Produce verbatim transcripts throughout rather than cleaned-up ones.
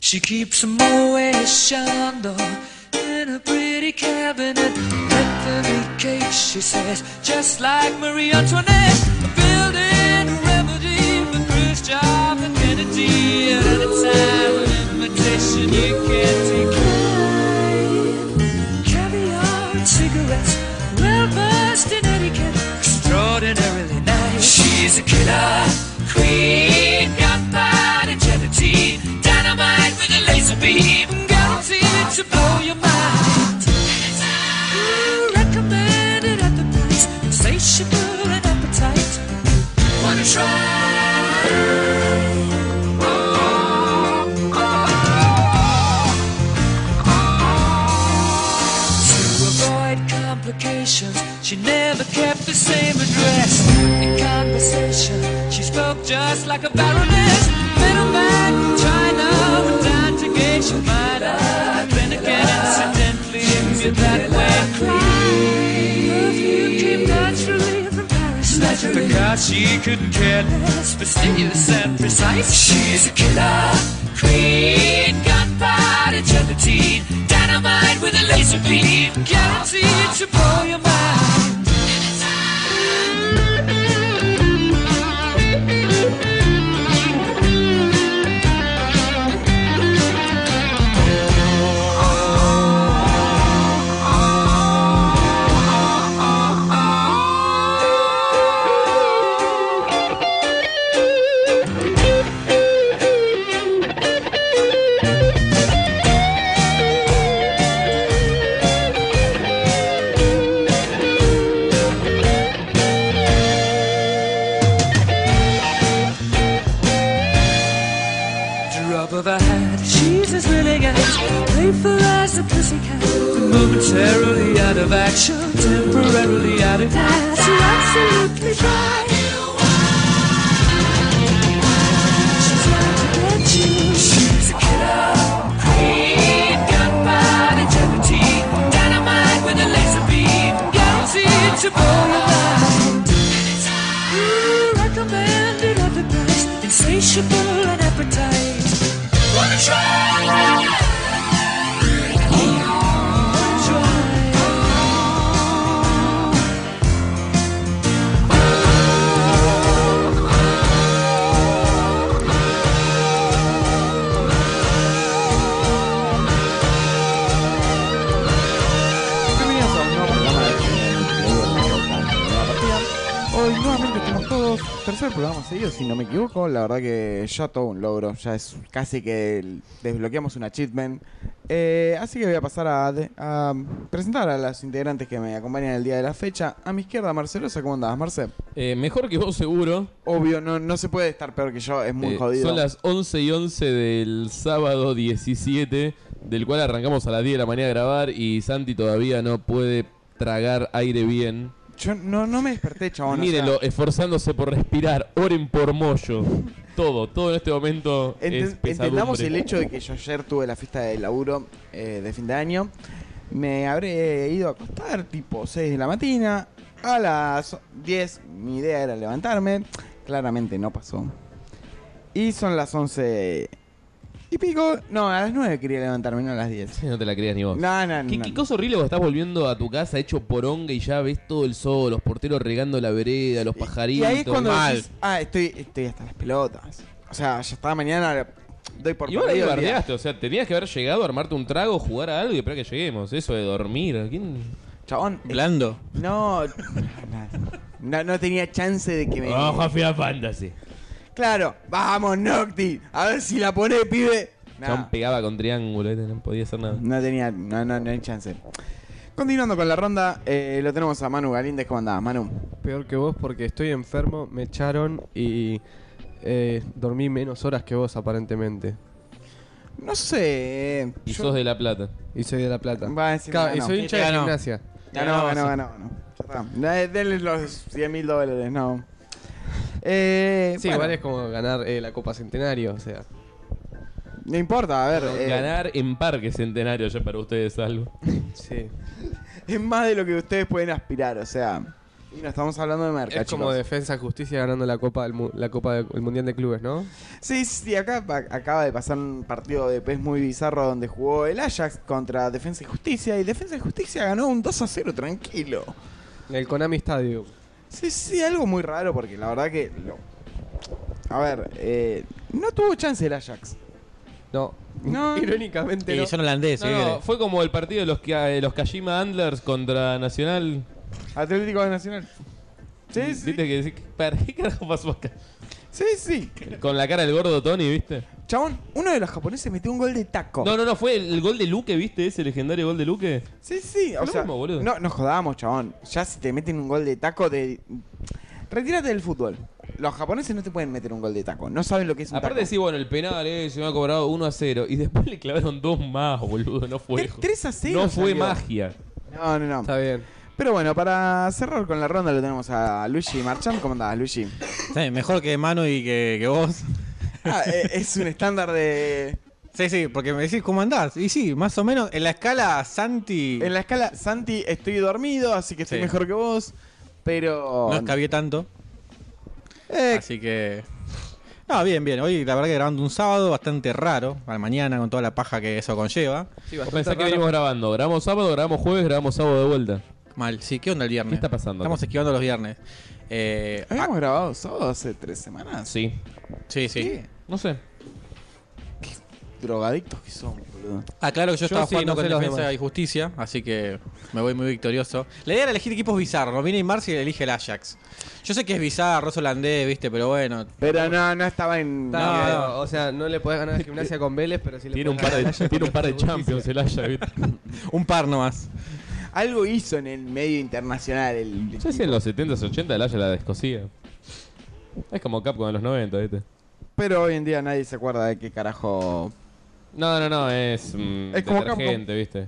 She keeps a Moet Chandon in a pretty cabinet. Bethany cake, she says, just like Marie Antoinette. Building a remedy for Khrushchev and Kennedy. At any time, an invitation you can't decline. Caviar and cigarettes, well versed in etiquette, extraordinarily nice. She's a killer queen, gunpowder gelatine, dynamite with a laser beam, guaranteed to blow your mind. Ooh, recommended at the price, insatiable and appetite. Wanna try? She never kept the same address. In conversation, she spoke just like a baroness. Middleman from China went down to gauge your mind. Then again, incidentally, if you're that way inclined, perfume came naturally from Paris. Because she couldn't care less, but stimulus and precise. She's a killer queen, gunpowder gelatine, dynamite with a laser beam, guaranteed to blow your mind. Playful as a pussycat, momentarily out of action, temporarily out of gas. You're absolutely dry. She's out to get you. She's a killer queen, gunpowder gelatine, dynamite with a laser beam, guaranteed to blow your mind. Ooh, recommended at the price, insatiable and appetite. Wanna try? Tercer programa seguido, si no me equivoco. La verdad que ya todo un logro. Ya es casi que desbloqueamos un achievement. eh, Así que voy a pasar a, a presentar a las integrantes que me acompañan el día de la fecha. A mi izquierda, Marcelosa. ¿Cómo andás, Marce? Eh, mejor que vos, seguro. Obvio, no, no se puede estar peor que yo. Es muy eh, jodido. Son las once y once del sábado diecisiete, del cual arrancamos a las diez de la mañana a grabar. Y Santi todavía no puede tragar aire bien. Yo no, no me desperté, chabón. Mírenlo, o sea, esforzándose por respirar. Oren por Moyo. Todo, todo en este momento ent es pesadumbre. Entendamos el hecho de que yo ayer tuve la fiesta de laburo eh, de fin de año. Me habré ido a acostar tipo seis de la mañana. A las diez mi idea era levantarme. Claramente no pasó. Y son las once y pico. No, a las nueve quería levantarme, no a las diez. Sí, no te la creías ni vos. No, no, ¿Qué, no. qué cosa horrible cuando estás volviendo a tu casa hecho poronga y ya ves todo el sol, los porteros regando la vereda, los pajaritos. Y ahí es cuando mal. decís, ah, estoy, estoy hasta las pelotas. O sea, ya estaba mañana, doy por Y vos ahí perdido el día. bardeaste, o sea, tenías que haber llegado a armarte un trago, jugar a algo y esperar que lleguemos. Eso de dormir, ¿quién? Chabón, Blando. no, no, no tenía chance de que me... Oh, Final Fantasy. Claro, vamos, Nocti, a ver si la pone, pibe. Nah, Chabón pegaba con triángulo, no podía hacer nada. no tenía, no, no, no hay chance. Continuando con la ronda, eh, lo tenemos a Manu Galíndez. ¿Cómo andás, Manu? Peor que vos porque estoy enfermo, me echaron y eh, dormí menos horas que vos aparentemente. No sé. eh, Y yo- sos de La Plata. Y soy de La Plata. Va a decir Ca- que y ganó. soy hincha de Ganó. gimnasia. Ganó, ganó, ganó, ganó. Ya está. Eh, Denle los cien mil dólares, no. Eh, Sí, bueno, igual es como ganar eh, la Copa Centenario, o sea. no importa, a ver. eh, Ganar en Parque Centenario ya para ustedes algo. Sí. Es más de lo que ustedes pueden aspirar, o sea. Y no estamos hablando de Merca, Es como chicos. Defensa y Justicia ganando la Copa del mu- la Copa del Mundial de Clubes, ¿no? Sí, sí, acá pa- acaba de pasar un partido de P E S muy bizarro donde jugó el Ajax contra Defensa y Justicia y Defensa y Justicia ganó un dos a cero tranquilo. En el Konami Stadium. Sí, sí, algo muy raro porque la verdad que... lo- A ver, eh, no tuvo chance el Ajax. No, No. irónicamente Y no. son holandeses. No, ¿qué no, querés? fue como el partido de los, Ka- de los Kashima Antlers contra Nacional. Atlético de Nacional. Sí, sí. ¿Viste que decís, ¿para qué carajo pasó acá? Sí, sí. Con la cara del gordo Tony, ¿viste? Chabón, uno de los japoneses metió un gol de taco. No, no, no, fue el, el gol de Luque, ¿viste? Ese legendario gol de Luque. Sí, sí, o Lo sea, mismo, boludo. no nos jodamos, chabón. Ya si te meten un gol de taco, de... retírate del fútbol. Los japoneses no te pueden meter un gol de taco. No saben lo que es un Aparte taco. sí, bueno, el penal, eh, se me ha cobrado uno a cero. Y después le clavaron dos más, boludo. No fue. Tre- tres a cero No fue salió. magia. No, no, no. Está bien. Pero bueno, para cerrar con la ronda lo tenemos a Luigi Marchand. ¿Cómo andás, Luigi? Sí, mejor que Manu y que, que vos. Ah, eh, es un estándar de... Sí, sí, porque me decís cómo andás. Y sí, más o menos en la escala Santi. En la escala, Santi, estoy dormido, así que estoy Sí. mejor que vos. Pero... No escabié tanto. Eh, Así que. No, bien, bien. Hoy la verdad que grabando un sábado bastante raro. A la mañana con toda la paja que eso conlleva. Sí, Vos bastante pensás que raro. venimos grabando. Grabamos sábado, grabamos jueves, grabamos sábado de vuelta. Mal. Sí, ¿qué onda el viernes? ¿Qué está pasando Estamos acá? esquivando los viernes. Eh, Habíamos ah, grabado sábado hace tres semanas. Sí. sí, sí. Sí. No sé. Drogadictos que son, boludo. Ah, claro que yo, Yo estaba sí, jugando no sé con los Defensa demás. y Justicia, así que me voy muy victorioso. La idea era elegir equipos bizarros. No viene Neymar y elige el Ajax. Yo sé que es bizarro, es holandés, viste, pero bueno. Pero no, no estaba en... Está No, bien. no. O sea, no le podés ganar a Gimnasia con Vélez, pero sí le Tiene un podés par ganar de, a tiene un par de Justicia. champions el Haya, ¿viste? Un par nomás. Algo hizo en el medio internacional el... Yo sé si en los setentas, ochenta el Haya la descosía. Es como Capcom en los noventa, ¿viste? Pero hoy en día nadie se acuerda de qué carajo... No, no, no, es. Mm, Es como detergente, ¿viste?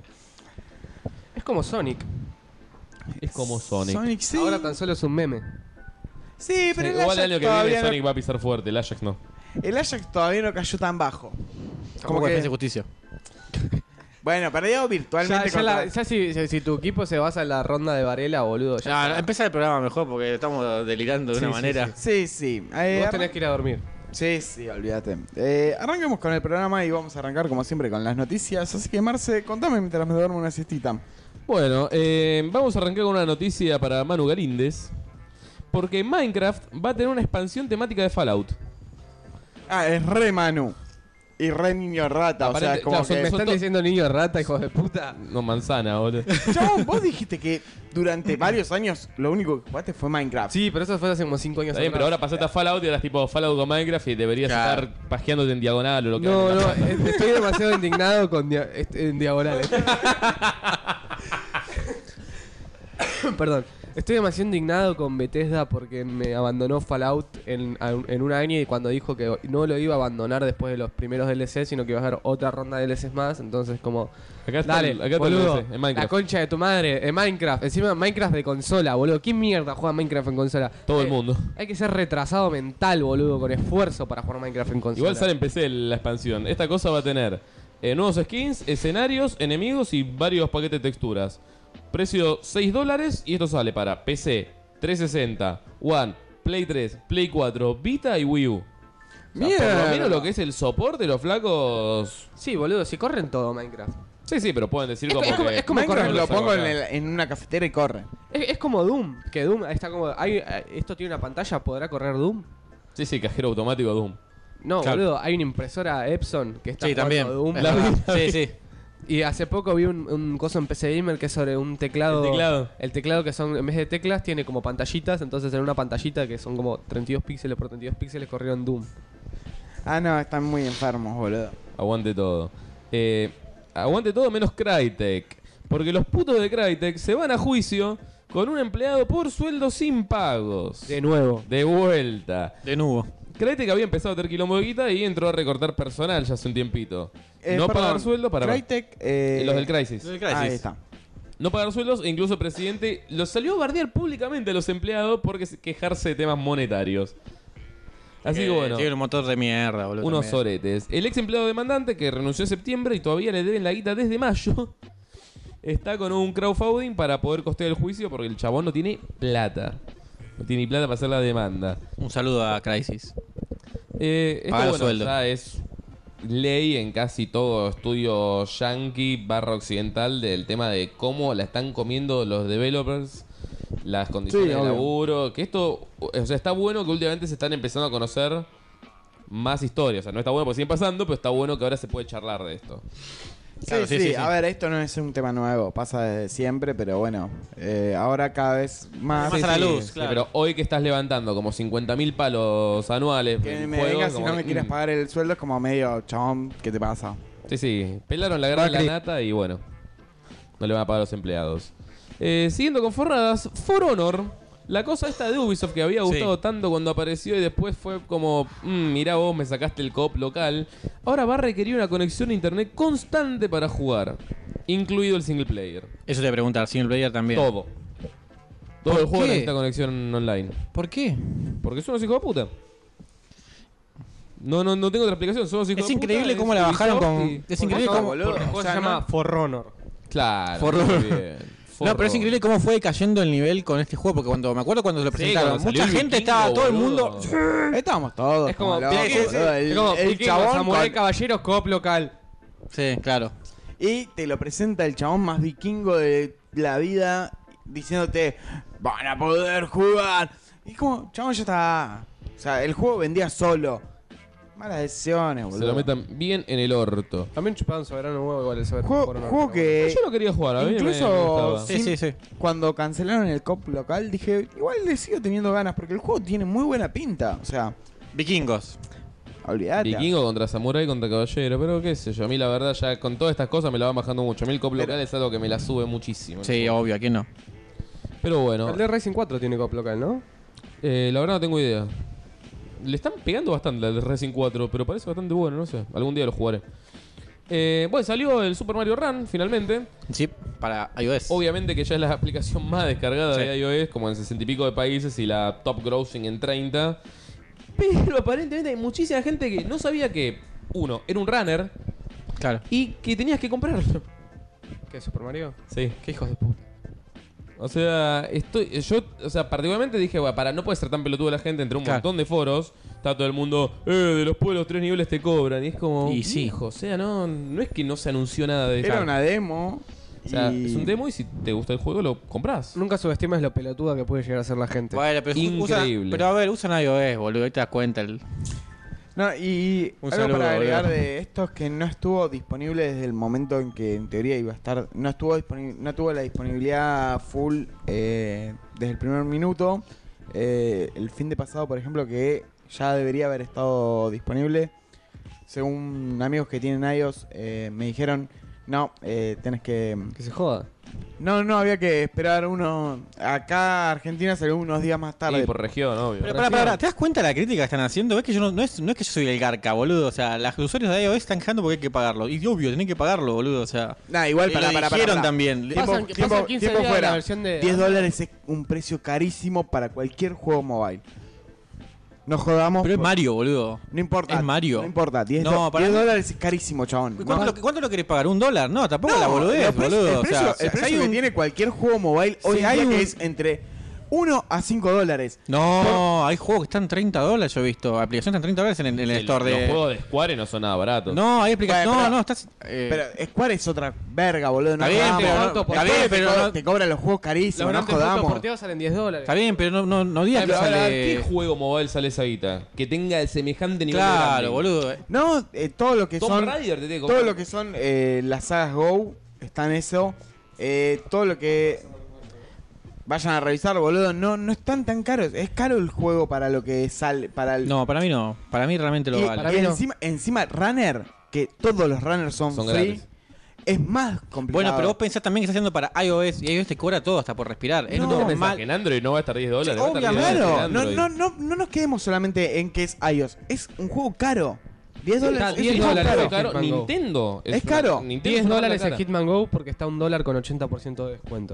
Es como Sonic. Es como Sonic. Sonic, sí. Ahora tan solo es un meme. Sí, pero Sí, el igual el Ajax año que todavía viene no- Sonic va a pisar fuerte, el Ajax no. El Ajax todavía no cayó tan bajo. Como Como Defensa y que... Justicia. Bueno, perdió Ya, virtualmente ya, contra- la- ya si, si- si tu equipo se basa en la ronda de Varela, boludo, ya Ya, está. empezar el programa mejor porque estamos delirando de Sí, una sí, manera. Sí, sí. Eh, Vos arran- tenés que ir a dormir. Sí, sí, olvídate. Eh, arranquemos con el programa y vamos a arrancar como siempre con las noticias. Así que Marce, contame mientras me duermo una siestita. Bueno, eh, vamos a arrancar con una noticia para Manu Galíndez. Porque Minecraft va a tener una expansión temática de Fallout. Ah, es re Manu. Y re niño rata. O sea, Aparente- es como claro, son- que... Me son están to- diciendo niño rata, hijos de puta. No, manzana, boludo. Chabón, vos dijiste que durante varios años lo único que jugaste fue Minecraft. Sí, pero eso fue hace como cinco años Está bien, pero ahora pasaste a Fallout y ahora es tipo Fallout con Minecraft y deberías Claro. estar pajeándote en diagonal o lo que No, hagas. no, eh, estoy demasiado indignado con dia- est- en diagonales. Perdón. Estoy demasiado indignado con Bethesda porque me abandonó Fallout en, en un año y cuando dijo que no lo iba a abandonar después de los primeros D L C, sino que iba a hacer otra ronda de D L Cs más. Entonces, como, Acá está, dale, el, acá está boludo, el D L C, en la Minecraft. concha de tu madre, en Minecraft. Encima Minecraft de consola, boludo. ¿Quién mierda juega Minecraft en consola? Todo el Eh, mundo. Hay que ser retrasado mental, boludo, con esfuerzo para jugar Minecraft en consola. Igual sale en P C la expansión. Esta cosa va a tener eh, nuevos skins, escenarios, enemigos y varios paquetes de texturas. Precio seis dólares y esto sale para P C, trescientos sesenta, One, Play tres, Play cuatro, Vita y Wii U. O sea, por Mierda. lo menos lo que es el soporte, los flacos... Sí, boludo, si corren todo Minecraft. Sí, sí, pero pueden decir Es- como es como- que... es como Minecraft correr lo saco pongo en, acá. el- en una cafetera y corre. Es, es como Doom, que Doom está como... Hay, eh, ¿esto tiene una pantalla? ¿Podrá correr Doom? Sí, sí, cajero automático Doom. No, Claro. boludo, hay una impresora Epson que está Sí, jugando también. Doom. Es La verdad. vi, la vi. Sí, sí. Y hace poco vi un, un coso en P C Gamer que es sobre un teclado... El teclado. El teclado que son, en vez de teclas, tiene como pantallitas. Entonces en una pantallita que son como treinta y dos píxeles por treinta y dos píxeles corrieron Doom. Ah, no, están muy enfermos, boludo. Aguante todo. Eh, aguante todo menos Crytek. Porque los putos de Crytek se van a juicio con un empleado por sueldo sin pagos. De nuevo. De vuelta. De nuevo. Crytek había empezado a tener quilombo de guita y entró a recortar personal ya hace un tiempito. Eh, no perdón, pagar sueldo para... Crytek, eh, Los del Crysis. Los del Crysis. Ahí está. No pagar sueldos e incluso el presidente los salió a bardear públicamente a los empleados porque se- quejarse de temas monetarios. Así que bueno, Tiene un motor de mierda, boludo. unos también. oretes. El ex empleado demandante que renunció en septiembre y todavía le deben la guita desde mayo. está con un crowdfunding para poder costear el juicio porque el chabón no tiene plata. No tiene ni plata para hacer la demanda. Un saludo a Crysis. Eh, esto, Paga el bueno, sueldo. ya es ley en casi todo estudio yankee barra occidental del tema de cómo la están comiendo los developers, las condiciones Sí, de obvio. laburo, que esto, o sea, está bueno que últimamente se están empezando a conocer más historias. O sea, no está bueno porque siguen pasando, pero está bueno que ahora se puede charlar de esto. Sí, Claro, sí, sí, sí, sí. a ver, esto no es un tema nuevo, pasa desde siempre, pero bueno, eh, ahora cada vez más. Más a la luz, Sí, claro. pero hoy que estás levantando como cincuenta mil palos anuales Que en me juegos, vengas si como no que, me quieres mm, pagar el sueldo es como medio, chabón, ¿qué te pasa? Sí, sí, pelaron la gran la Macri. nata y bueno, no le van a pagar a los empleados. Eh, siguiendo con forradas, For Honor, la cosa esta de Ubisoft que había gustado Sí. tanto cuando apareció y después fue como, mmm, mirá vos, me sacaste el co-op local, ahora va a requerir una conexión a internet constante para jugar, incluido el single player. Eso te voy a preguntar, single player también. Todo. Todo ¿Por el juego qué? necesita conexión online. ¿Por qué? Porque son unos hijos de puta. No, no, no tengo otra explicación, son unos hijos Es de puta. increíble es cómo la bajaron Ubisoft con. y- Es increíble No, cómo. boludo. El juego O sea, se llama no- For Honor. Claro, For muy Honor. bien. For No, pero es Honor. increíble cómo fue cayendo el nivel con este juego. Porque cuando me acuerdo cuando se lo presentaron, cuando salió mucha el gente vikingo, estaba, todo el boludo. mundo. Estábamos todos. Es como, locos, sí, sí, sí. boludo, El, Es como el Vikingos, chabón Samurai con- Caballeros, co-op local. Sí, claro. y te lo presenta el chabón más vikingo de la vida diciéndote, van a poder jugar. Y es como, chabón, ya está. O sea, el juego vendía solo. Malas decisiones, boludo. Se lo metan bien en el orto. También chupaban soberano nuevo igual el soberano. Juego, For Honor, juego pero que... Yo no quería jugar, a mí me- Incluso- me gustaba. Sí, sí, sí. Cuando cancelaron el cop local, dije, igual le sigo teniendo ganas, porque el juego tiene muy buena pinta. O sea, Vikingos. olvidate. Vikingo contra Samurai contra Caballero, pero qué sé yo, a mí la verdad ya con todas estas cosas me la van bajando mucho. A mí el cop local es algo que me la sube muchísimo. Sí, obvio, ¿a quién no? Pero bueno, El de Racing cuatro tiene co-op local, ¿no? eh, la verdad no tengo idea. Le están pegando bastante al Racing cuatro, pero parece bastante bueno, no sé. Algún día lo jugaré. Eh, bueno, salió el Super Mario Run finalmente. Sí, para iOS. Obviamente que ya es la aplicación más descargada Sí. de iOS, como en sesenta y pico de países y la top grossing en treinta. Pero aparentemente hay muchísima gente que no sabía que, uno, era un runner Claro. y que tenías que comprarlo. ¿Qué es Super Mario? Sí. ¿Qué hijos de puta? O sea, estoy yo, o sea, particularmente dije, bueno, para no puede ser tan pelotudo la gente entre un Claro. montón de foros, está todo el mundo, eh, de los pueblos tres niveles te cobran. Y es como, Y sí. hijo, o sea, no, no es que no se anunció nada de Era eso. una demo. O sea, y- es un demo y si te gusta el juego lo compras. Nunca subestimes lo pelotuda que puede llegar a ser la gente. Bueno, pero usa- Increíble. pero a ver, usan iOS, boludo. Ahí te das cuenta. El... No, y Un algo saludo, para agregar boludo. de esto es que no estuvo disponible desde el momento en que en teoría iba a estar. No estuvo disponible, no tuvo la disponibilidad full eh, desde el primer minuto. Eh, el fin de pasado, por ejemplo, que ya debería haber estado disponible. Según amigos que tienen iOS, eh, me dijeron, no, eh, tenés que... Que se joda. No, no, había que esperar uno... Acá Argentina salió unos días más tarde. Y por región, obvio. Pero, pará, pará, pará, ¿te das cuenta de la crítica que están haciendo? ¿Ves que yo no, no, es, no es que yo soy el garca, boludo? O sea, los usuarios de iOS están quejando porque hay que pagarlo. Y obvio, tienen que pagarlo, boludo. O sea, Nah, igual y para, lo para, para, dijeron para. también. Tiempo, Pasan- tiempo- pasan quince tiempo días fuera. la versión de- diez dólares es un precio carísimo para cualquier juego mobile. No jodamos. Pero es por- Mario, boludo. No importa. es Mario. No importa. diez, No, do- para diez mí- dólares es carísimo, chabón. ¿Cuánto, No. lo, cuánto lo querés pagar? ¿Un dólar? No, tampoco la No, boludez, el precio- boludo. El o precio, sea, el si precio hay que un- tiene cualquier juego mobile hoy Si en hay día un- que es entre uno a cinco dólares. No, hay juegos que están treinta dólares, yo he visto. Aplicaciones están treinta dólares en, el- en el El- store Los de... juegos de Square no son nada baratos. No, hay aplicaciones... Bueno, No, pero- no, estás... eh, Pero Square es otra verga, boludo. No Está bien, jodamos. pero no- autos está porteados bien, Te pero co- no- te cobran los juegos Los carísimos, no grandes puntos jodamos. porteados salen diez dólares. Está bien, pero no, no, no digas que Pero, a ver, sale... ¿qué juego mobile sale esa guita? Que tenga el semejante nivel de Claro, branding. boludo. No, eh, todo lo que Tomb son... Raider te tiene que Todo comprar. lo que son eh, las sagas Go está en eso. Eh, todo lo que vayan a revisar, boludo, no no están tan caros. Es caro el juego para lo que sale, para el No, para mí no. Para mí realmente lo y, vale. para y mí no. encima encima Runner, que todos los runners son, Son free, gratis. es más complicado. Bueno, pero vos pensás también que estás haciendo para iOS y iOS te cobra todo hasta por respirar. Es No, ¿Vos pensás normal. que en Android no va a estar diez dólares? Va a estar diez obviamente. dólares en Claro, no, Android. no, no, no nos quedemos solamente en que es iOS, es un juego caro. diez dólares Está es diez un juego dólares caro. caro. Caro, Hitman Go. Nintendo. Es una- caro. Nintendo diez es una dólares marca en cara. Hitman Go porque está un dólar con ochenta por ciento de descuento.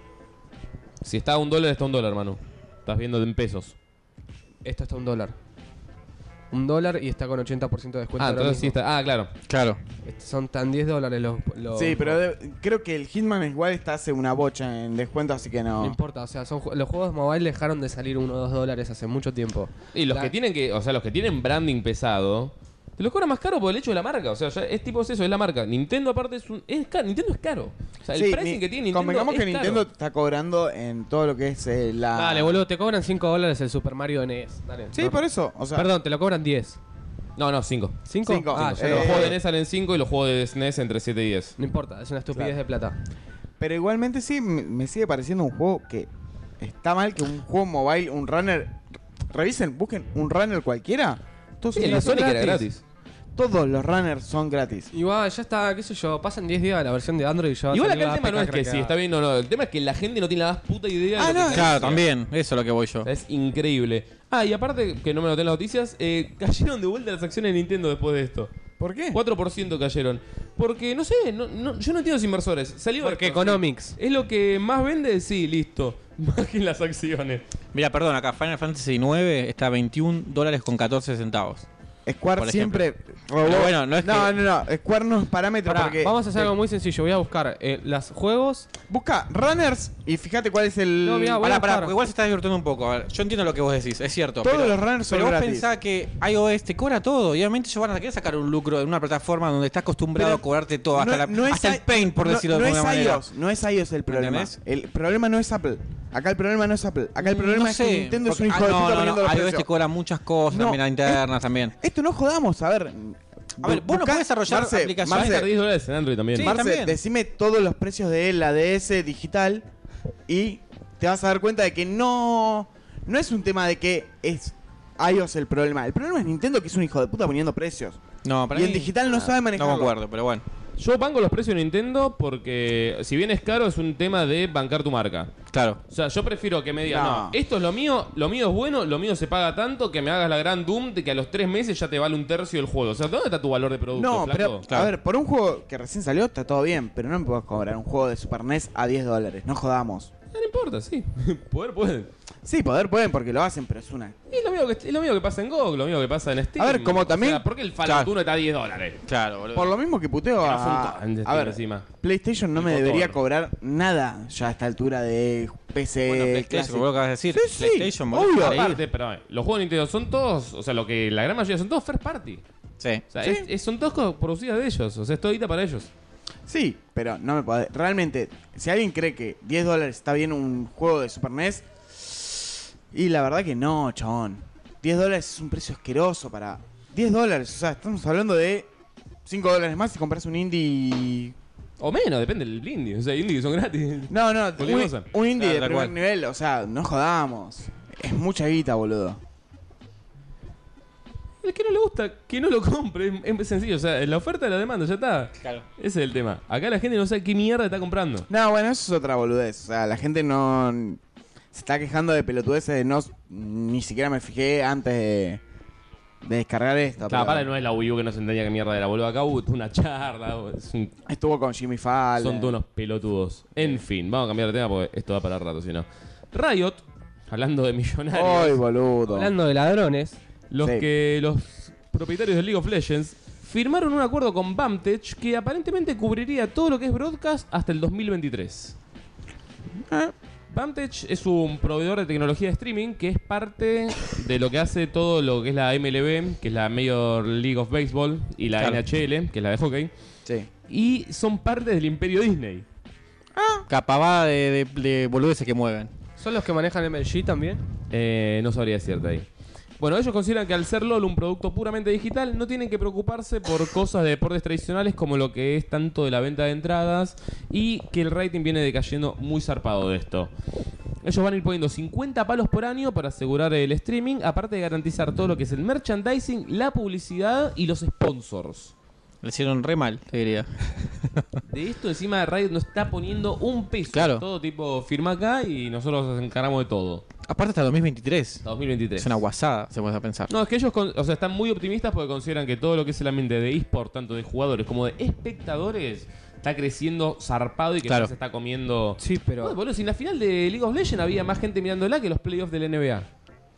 Si está a un dólar, está a un dólar, Manu. Estás viendo en pesos. Esto está un dólar. un dólar y está con ochenta por ciento de descuento. Ah, ahora entonces sí mismo. está. Ah, claro. Claro. Este, Son tan diez dólares los, los- Sí, pero de- creo que el Hitman igual está hace una bocha en descuento, así que No no. importa, o sea, son, ju- los juegos mobile dejaron de salir uno o dos dólares hace mucho tiempo. Y los La- que tienen que, o sea, los que tienen branding pesado, te los cobran más caro por el hecho de la marca. O sea, ya es tipo eso, es la marca. Nintendo aparte es un. Es caro, Nintendo es caro. O sea, el Sí, pricing ni- que tiene Nintendo. Convengamos es que Nintendo caro. está cobrando en todo lo que es eh, la. Dale, boludo, te cobran cinco dólares el Super Mario N E S. Dale, Sí, no. por eso. O sea, Perdón, te lo cobran diez. No, no, cinco. ¿cinco? Cinco. Ah, Cinco. ya Eh, no. Los juegos de N E S salen cinco y los juegos de S N E S entre siete y diez. No importa, es una estupidez Claro. de plata. Pero igualmente sí, me, me sigue pareciendo un juego que está mal que un juego mobile, un runner. Revisen, busquen un runner cualquiera. Todos, Sí, son el de gratis. Sonic era gratis. Todos los runners son gratis. Igual, ya está, qué sé yo, pasan diez días la versión de Android y ya va a Igual salir acá el la tema no A es P K que si craqueada. está bien o no. El tema es que la gente no tiene la más puta idea Ah, de lo no, que se Claro, anuncia. también. Eso es lo que voy yo. O sea, es increíble. Ah, y aparte, que no me noté en las noticias, eh, cayeron de vuelta las acciones de Nintendo después de esto. ¿Por qué? cuatro por ciento cayeron. Porque, no sé, no, no- yo no entiendo los inversores. Salió Porque esto, Economics. ¿Es lo que más vende? Sí, listo. Bajen las acciones. Mira, perdón, acá Final Fantasy nueve está a veintiún dólares con catorce centavos. Square por siempre robó. Pero bueno, no es no, que- no, no. Square no es parámetro Pará, porque. vamos a hacer algo muy sencillo. Voy a buscar eh, los juegos. Busca runners y fíjate cuál es el. No, mirá, voy a Pará, pará, buscar. porque igual se está divirtiendo un poco. A ver, yo entiendo lo que vos decís, es cierto. Todos pero, los runners son Pero vos gratis. pensás que iOS te cobra todo. Y obviamente ellos van a querer sacar un lucro en una plataforma donde estás acostumbrado Pero a cobrarte todo. Hasta, no- la- no es hasta el i- Paint, por no- decirlo no de es alguna manera. iOS, no es iOS el problema. entendés? El problema no es Apple. Acá el problema no es Apple. Acá el problema no es sé, que Nintendo es un porque- hijo ah, de no, puta no, poniendo no, los iOS precios. te cobra muchas cosas No, también internas también. Esto no jodamos, a ver. A ver, vos no buscá- podés desarrollar Marce, aplicaciones. Va a Marce, estar diez dólares en Android también. Sí, Marce, también. decime todos los precios de la D S digital y te vas a dar cuenta de que no, no es un tema de que es iOS el problema. El problema es Nintendo, que es un hijo de puta poniendo precios. No, para Y mí- en digital no sabe manejarlo. No concuerdo, pero bueno. Yo banco los precios de Nintendo porque, si bien es caro, es un tema de bancar tu marca. Claro. O sea, yo prefiero que me digan, no. No. esto es lo mío, lo mío es bueno, lo mío se paga tanto, que me hagas la gran Doom de que a los tres meses ya te vale un tercio del juego. O sea, ¿dónde está tu valor de producto, No, flaco? pero Claro. a ver, por un juego que recién salió está todo bien, pero no me puedes cobrar un juego de Super N E S a diez dólares. No jodamos. No importa, sí. Poder pueden. Sí, poder pueden porque lo hacen, pero es una. Y lo mismo, que, es lo mismo que pasa en G O G, lo mismo que pasa en Steam. A ver, como O también- sea, ¿por qué el Fallout Claro. uno está a diez dólares? Claro, boludo. Por lo mismo que puteo Que no a, son tan de a ver, encima. PlayStation no El me motor. debería cobrar nada ya a esta altura de P C. Bueno, PlayStation, Classic. como vos acabas de decir. Sí, sí, PlayStation, boludo. obvio. para ir. Aparte, pero eh, los juegos de Nintendo son todos, o sea, lo que la gran mayoría son todos first party. Sí. O sea, Sí. es- es- son todos co- producidas de ellos, o sea, es todita para ellos. Sí, pero no me puede. Realmente, si alguien cree que diez dólares está bien un juego de Super N E S, y la verdad que no, chabón. diez dólares es un precio asqueroso para. diez dólares, o sea, estamos hablando de cinco dólares más si compras un indie. O menos, depende del indie. O sea, hay indie que son gratis. No, no, Cualquier un, cosa. un indie Claro, de tal primer cual. nivel, o sea, no jodamos. Es mucha guita, boludo. El que no le gusta, que no lo compre. Es, es sencillo, o sea, la oferta y la demanda, ya está. Claro. Ese es el tema. Acá la gente no sabe qué mierda está comprando. No, bueno, eso es otra boludez. O sea, la gente no. Se está quejando de pelotudeces de no. Ni siquiera me fijé antes de. De descargar esto. Claro, pero para no es la Wii U que no se entendía qué mierda era, boludo. Acá hubo una charla. es un- Estuvo con Jimmy Fallon. son todos unos pelotudos. En fin, vamos a cambiar de tema porque esto va para rato, si no. Riot, hablando de millonarios. Ay, boludo. Hablando de ladrones, Los Sí. que los propietarios de League of Legends firmaron un acuerdo con Vantage que aparentemente cubriría todo lo que es broadcast hasta el dos mil veintitrés. Ah, Vantage es un proveedor de tecnología de streaming que es parte de lo que hace todo lo que es la M L B, que es la Major League of Baseball, y la Claro. N H L, que es la de hockey, sí. y son parte del imperio Disney. Capabada de, de, de boludeces que mueven. ¿son los que manejan M L G también? Eh, no sabría decirte ahí. Bueno, ellos consideran que al ser LOL un producto puramente digital, no tienen que preocuparse por cosas de deportes tradicionales como lo que es tanto de la venta de entradas y que el rating viene decayendo muy zarpado de esto. Ellos van a ir poniendo cincuenta palos por año para asegurar el streaming, aparte de garantizar todo lo que es el merchandising, la publicidad y los sponsors. Le hicieron re mal, te diría. De esto encima Riot no está poniendo un peso. Claro. Todo tipo firma acá y nosotros nos encargamos de todo. Aparte hasta dos mil veintitrés. Hasta dos mil veintitrés. Es una guasada, se puede pensar. No, es que ellos con- o sea, están muy optimistas porque consideran que todo lo que es el ambiente de eSport, tanto de jugadores como de espectadores, está creciendo zarpado y que Claro. ya se está comiendo. Sí, pero. Bueno, boludo, si en la final de League of Legends había más gente mirándola que los playoffs de la N B A.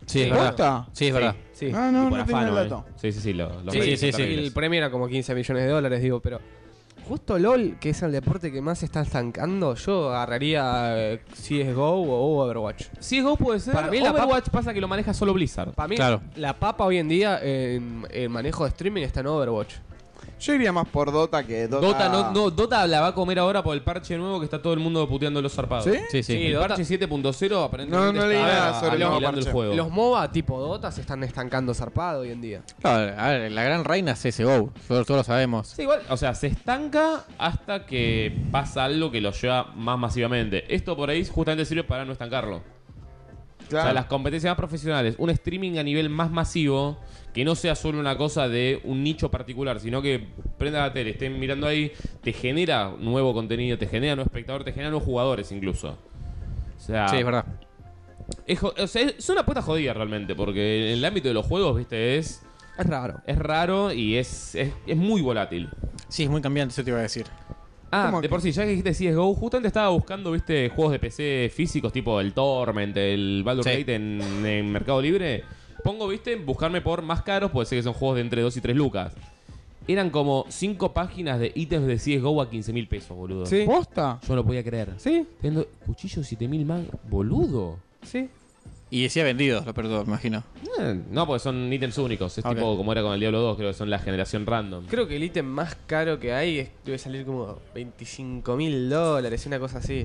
Sí, es Sí, verdad. ¿Posta? Sí, es verdad. Sí. Ah, no, Y por no tenía afano, el eh. dato. Sí, sí, sí. Lo, los Sí, ratings sí, son sí. terribles. El premio era como quince millones de dólares, digo, pero justo LOL, que es el deporte que más se está estancando, yo agarraría eh, C S G O o Overwatch. C S G O puede ser. Para mí la Overwatch pasa que lo maneja solo Blizzard. Para mí, Claro. la papa hoy en día en el manejo de streaming está en Overwatch. Yo iría más por Dota que Dota. Dota, no, no, Dota la va a comer ahora por el parche nuevo que está todo el mundo puteando los zarpados. ¿Sí? Sí, sí. Sí, El Dota- parche siete punto cero aparentemente No, no leí está nada sobre el nuevo aniquilando el parche. juego. Los MOBA tipo Dota se están estancando zarpado hoy en día. Claro, a ver, la gran reina es C S G O. Todos, todos lo sabemos. Sí, igual, o sea, se estanca hasta que pasa algo que lo lleva más masivamente. Esto por ahí justamente sirve para no estancarlo. Claro. O sea, las competencias más profesionales, un streaming a nivel más masivo, que no sea solo una cosa de un nicho particular, sino que prenda la tele, estén mirando ahí, te genera nuevo contenido, te genera nuevo espectador, te genera nuevos jugadores incluso. O sea, Sí, es verdad. es, jo- o sea, es una apuesta jodida realmente, porque en el ámbito de los juegos, viste, es, Es raro. es raro y es, es, es muy volátil. Sí, es muy cambiante, eso te iba a decir. Ah, ¿Cómo de que? por sí, ya que dijiste C S G O, justamente estaba buscando, viste, juegos de P C físicos tipo el Torment, el Baldur's Sí. Gate en, en Mercado Libre. Pongo, viste, buscarme por más caros, puede ser que son juegos de entre dos y tres lucas. Eran como cinco páginas de ítems de C S G O a quince mil pesos, boludo. Sí. ¿Posta? Yo no lo podía creer. Sí, Teniendo cuchillo siete mil más, boludo. sí. Y decía vendidos, lo perdón, me imagino. Eh, No, porque son ítems únicos. Es Ok. tipo como era con el Diablo dos, creo que son la generación random. Creo que el ítem más caro que hay es- debe salir como veinticinco mil dólares, una cosa así.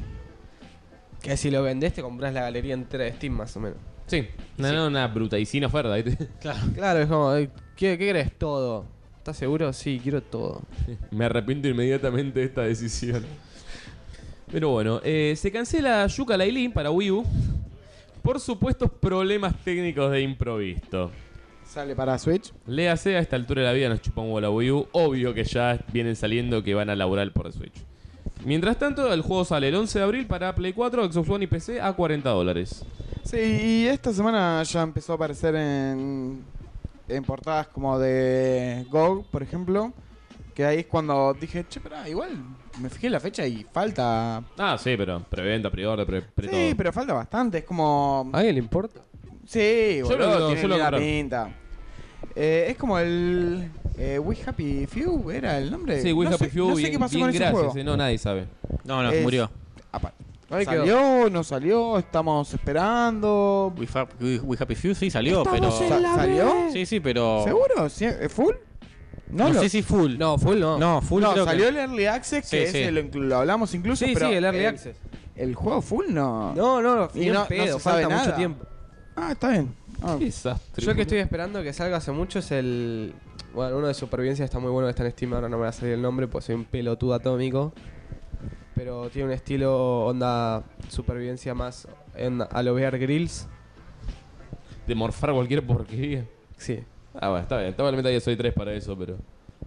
Que si lo vendés te compras la galería entera de Steam más o menos. Sí, no, no, una brutaicina oferta, ¿viste? Claro. Claro, es como, eh, ¿qué, qué querés? Todo. ¿Estás seguro? Sí, quiero todo. Me arrepiento inmediatamente de esta decisión. Pero bueno, eh, se cancela Yooka-Laylee para Wii U por supuestos problemas técnicos de improvisto. Sale para Switch. Léase, a esta altura de la vida nos chupa un huevo la Wii U. Obvio que ya vienen saliendo que van a laburar por Switch. Mientras tanto, el juego sale el once de abril para Play cuatro, Xbox One y P C a cuarenta dólares. Sí, y esta semana ya empezó a aparecer en, en portadas como de G O G, por ejemplo. Que ahí es cuando dije, che, pero igual me fijé la fecha y falta. Ah, sí, pero preventa, pre-order, pre, pre Sí, todo. pero falta bastante. Es como. ¿A alguien le importa? Sí, Yo boludo, lo- tiene yo lo linda compré. pinta. Eh, es como el. Eh, We Happy Few, ¿era el nombre? Sí, We no Happy sé, Few, no sé bien, qué pasó bien con ese gracias, juego. eh, no, nadie sabe. No, no, Es- murió. Apa- Ahí quedó. ¿Salió? ¿No salió? ¿Estamos esperando? We, Fa- We- We Happy Few sí salió, pero. Estamos en la ¿Salió? Sí, sí, pero. ¿Seguro? ¿Sí? ¿Es full? No, lo- sé si full. No, full no. No, full no, creo que- salió el Early Access, que Sí, sí. ese lo, inclu- lo hablamos incluso, Sí, pero sí, el Early Access. el juego full no. No, no, Y y no- no, no pedo, se sabe falta mucho nada. tiempo. Ah, está bien. Ah. Qué desastre. Yo el que estoy esperando que salga hace mucho es el... Bueno, uno de supervivencia está muy bueno, que está en Steam, ahora no me va a salir el nombre, pues soy un pelotudo atómico. Pero tiene un estilo onda supervivencia más en, a lo Bear Grylls. De morfar cualquier porquería. Sí. Ah, bueno, está bien. Probablemente ya soy tres para eso, pero.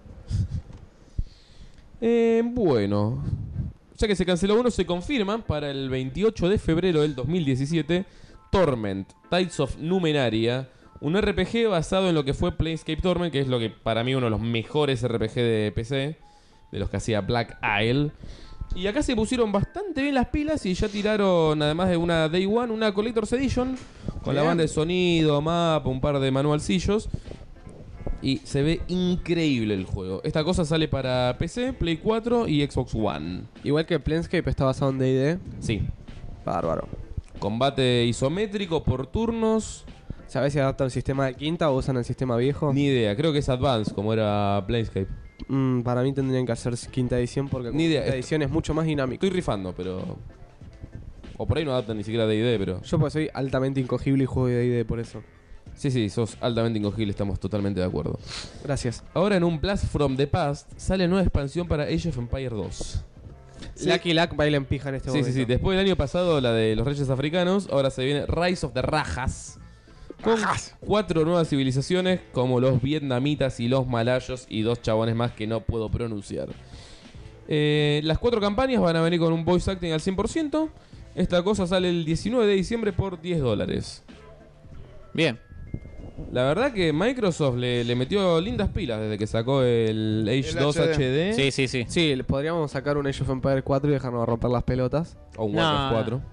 Eh, bueno. Ya que se canceló uno, se confirma para el veintiocho de febrero del dos mil diecisiete Torment, Tides of Numenaria, un R P G basado en lo que fue Planescape Torment, que es lo que para mí uno de los mejores R P G de P C, de los que hacía Black Isle. Y acá se pusieron bastante bien las pilas y ya tiraron, además de una Day One, una Collector's Edition, con la Bien. banda de sonido, mapa, un par de manualcillos. Y se ve increíble el juego. Esta cosa sale para P C, Play cuatro y Xbox One. Igual que Planescape está basado en D y D. Sí. Bárbaro. Combate isométrico por turnos. ¿Sabés si adaptan el sistema de quinta o usan el sistema viejo? Ni idea, creo que es Advance, como era Planescape. Mm, para mí tendrían que hacer quinta edición porque Ni idea. quinta edición es mucho más dinámico. Estoy rifando, pero. O por ahí no adaptan ni siquiera D y D, pero. Yo pues soy altamente incogible y juego de D y D por eso. Sí, sí, sos altamente incogible, estamos totalmente de acuerdo. Gracias. Ahora en un Blast from the Past sale nueva expansión para Age of Empires dos. Lucky Luck baila en pija en este Sí, sí, momento. sí. Después del año pasado, la de los Reyes Africanos, ahora se viene Rise of the Rajas. Con cuatro nuevas civilizaciones, como los vietnamitas y los malayos, y dos chabones más que no puedo pronunciar. Eh, las cuatro campañas van a venir con un voice acting al cien por ciento. Esta cosa sale el diecinueve de diciembre por diez dólares. Bien. La verdad que Microsoft le, le metió lindas pilas desde que sacó el Age El dos H D. H D. Sí, sí, sí. Sí, le- podríamos sacar un Age of Empires cuatro y dejarnos romper las pelotas. O un No. Warcraft cuatro.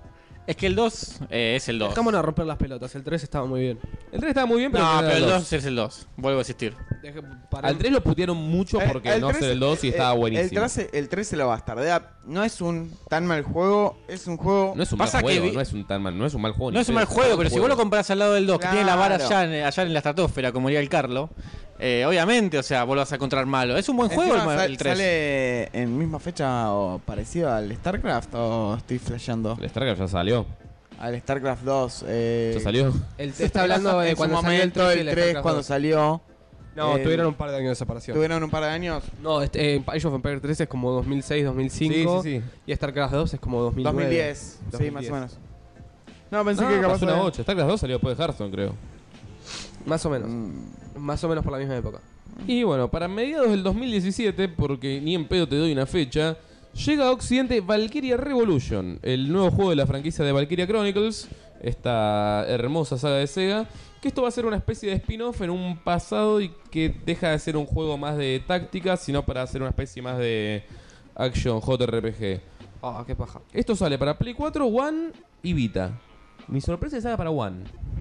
Es que el dos eh, es el dos. Dejámonos romper las pelotas, el tres estaba muy bien. El tres estaba muy bien, pero No, no era pero el el dos dos. es el dos. Vuelvo a existir. Deje- pará- Al tres lo putearon mucho Eh, porque no tres- ser el dos y eh, estaba el buenísimo. tres, el tres se lo bastardea. No es un tan mal juego, es un juego... No es un Pasa mal que juego, vi- no es un tan mal, no es un mal juego. No ni es un feo, mal juego, pero si vos lo juego. comparás al lado del dos, que tiene la vara Claro. allá en, allá en la estratosfera, como diría el Carlo, eh, obviamente, o sea, vos lo vas a encontrar malo. Es un buen juego Encima el, sal- el tres. ¿Sale en misma fecha o parecido al StarCraft o estoy flasheando? El StarCraft ya salió. Al StarCraft dos. Eh, Ya salió. El, está hablando de en su cuando salió el momento, tres y el el tres StarCraft cuando dos. salió. No, eh, tuvieron un par de años de separación. Tuvieron un par de años. No, este, eh, Age of Empires tres es como dos mil seis, dos mil cinco. Sí, sí, sí. Y StarCraft dos es como dos mil nueve. dos mil diez. Sí, más o menos. No, pensé No, que capaz pasó una de- ocho. StarCraft dos salió después de Hearthstone, creo. Más o menos. Mm, Más o menos por la misma época. Y bueno, para mediados del dos mil diecisiete, porque ni en pedo te doy una fecha, llega a Occidente Valkyria Revolution, el nuevo juego de la franquicia de Valkyria Chronicles, esta hermosa saga de Sega, que esto va a ser una especie de spin-off en un pasado y que deja de ser un juego más de táctica, sino para hacer una especie más de action J R P G. Ah, qué paja. Esto sale para Play cuatro, One y Vita. Mi sorpresa es que salga para One,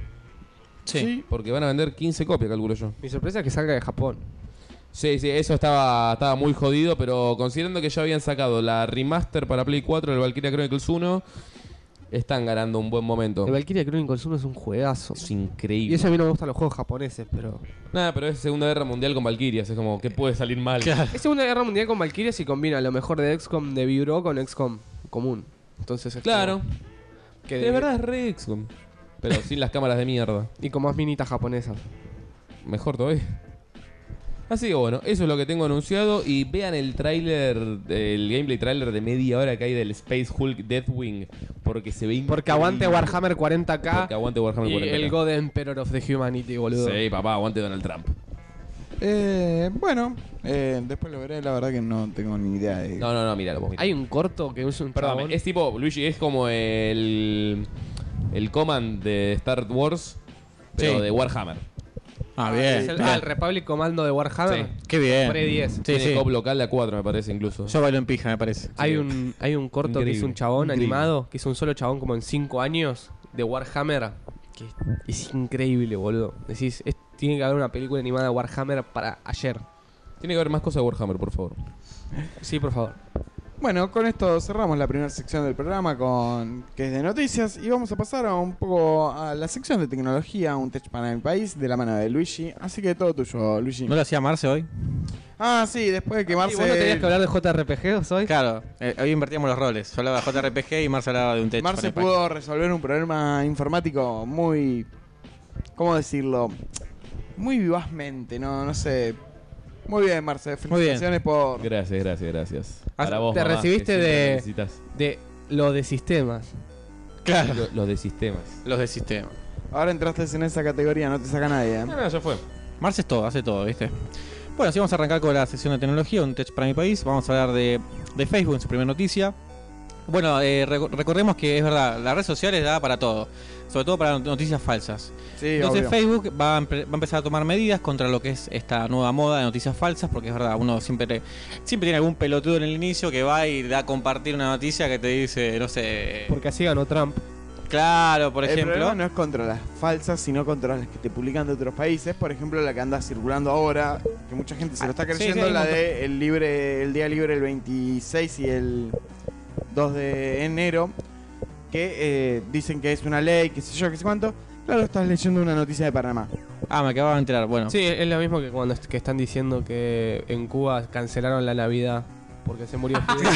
Sí. porque van a vender quince copias, calculo yo. Mi sorpresa es que salga de Japón. Sí, sí, eso estaba, estaba muy jodido, pero considerando que ya habían sacado la remaster para Play cuatro del Valkyria Chronicles uno, están ganando un buen momento. El Valkyria Chronicles uno es un juegazo. Es Y increíble. eso a mí no me gustan los juegos japoneses, pero... Nada, pero es Segunda Guerra Mundial con Valkyrias, es como que puede salir mal. Claro. Es Segunda Guerra Mundial con Valkyrias y combina lo mejor de X COM de Vibro con X COM común. Entonces es Claro, como que de verdad es re X COM, pero sin las cámaras de mierda. Y con más minitas japonesas. Mejor todavía. Así que bueno, eso es lo que tengo anunciado. Y vean el tráiler, el gameplay trailer de media hora que hay del Space Hulk Deathwing, porque se ve Porque increíble. aguante Warhammer cuarenta K Porque aguante Warhammer y cuarenta K. el God Emperor of the Humanity, boludo. Sí, papá, aguante Donald Trump. Eh, bueno, eh, después lo veré. La verdad que no tengo ni idea de. No, no, no, míralo vos. Hay un corto que es un Perdón, chabón- es tipo, Luigi, es como el el Command de Star Wars, pero Sí. de Warhammer. Ah, Es bien. el, bien. ah, el Republic Comando de Warhammer. Sí. Qué bien. Compré diez. Sí, Tiene sí. cop local de A cuatro, me parece, incluso. Yo bailo en pija, me parece. Hay un, hay un corto que es Increíble, un chabón increíble. animado, que es un solo chabón como en cinco años de Warhammer, que es increíble, boludo. Decís, es- tiene que haber una película animada de Warhammer para ayer. Tiene que haber más cosas de Warhammer, por favor. Sí, por favor. Bueno, con esto cerramos la primera sección del programa con que es de noticias y vamos a pasar a un poco a la sección de tecnología, un tech para el país de la mano de Luigi. Así que todo tuyo, Luigi. ¿No lo hacía Marce hoy? Ah, sí, después de quemarse. ¿Y vos no tenías que hablar de J R P G hoy? Claro, eh, hoy invertíamos los roles. Yo hablaba de J R P G y Marce hablaba de un tech. Marce para el pudo resolver un problema informático muy. ¿Cómo decirlo? Muy vivazmente, no, no sé. Muy bien, Marce. Muy bien. Felicitaciones por. Gracias, gracias, gracias. Ah, Para vos, te mamá, recibiste que siempre de- me necesitas. De lo de sistemas. Claro, Lo- Los de sistemas. los del sistema. Ahora entraste en esa categoría, no te saca nadie, ¿eh? No, no, ya fue. Marce es todo, hace todo, ¿viste? Bueno, así vamos a arrancar con la sección de tecnología, un tech para mi país. Vamos a hablar de, de Facebook en su primera noticia. Bueno, eh, reco- recordemos que es verdad, las redes sociales da para todo, sobre todo para noticias falsas. Sí, Entonces obvio. Facebook va a, empe- va a empezar a tomar medidas contra lo que es esta nueva moda de noticias falsas, porque es verdad, uno siempre, siempre tiene algún pelotudo en el inicio que va y da a compartir una noticia que te dice, no sé, Porque así ganó Trump. claro, por el ejemplo. problema no es contra las falsas, sino contra las que te publican de otros países. Por ejemplo, la que anda circulando ahora, que mucha gente se lo está Ah, sí, creyendo, sí, hay un la montón. de el libre, el día libre el veintiséis y el dos de enero, que eh, dicen que es una ley, que sé yo, que sé cuánto. Claro, estás leyendo una noticia de Panamá. Ah, me acababa de enterar, bueno. Sí, es lo mismo que cuando est- que están diciendo que en Cuba cancelaron la Navidad porque se murió Fidel.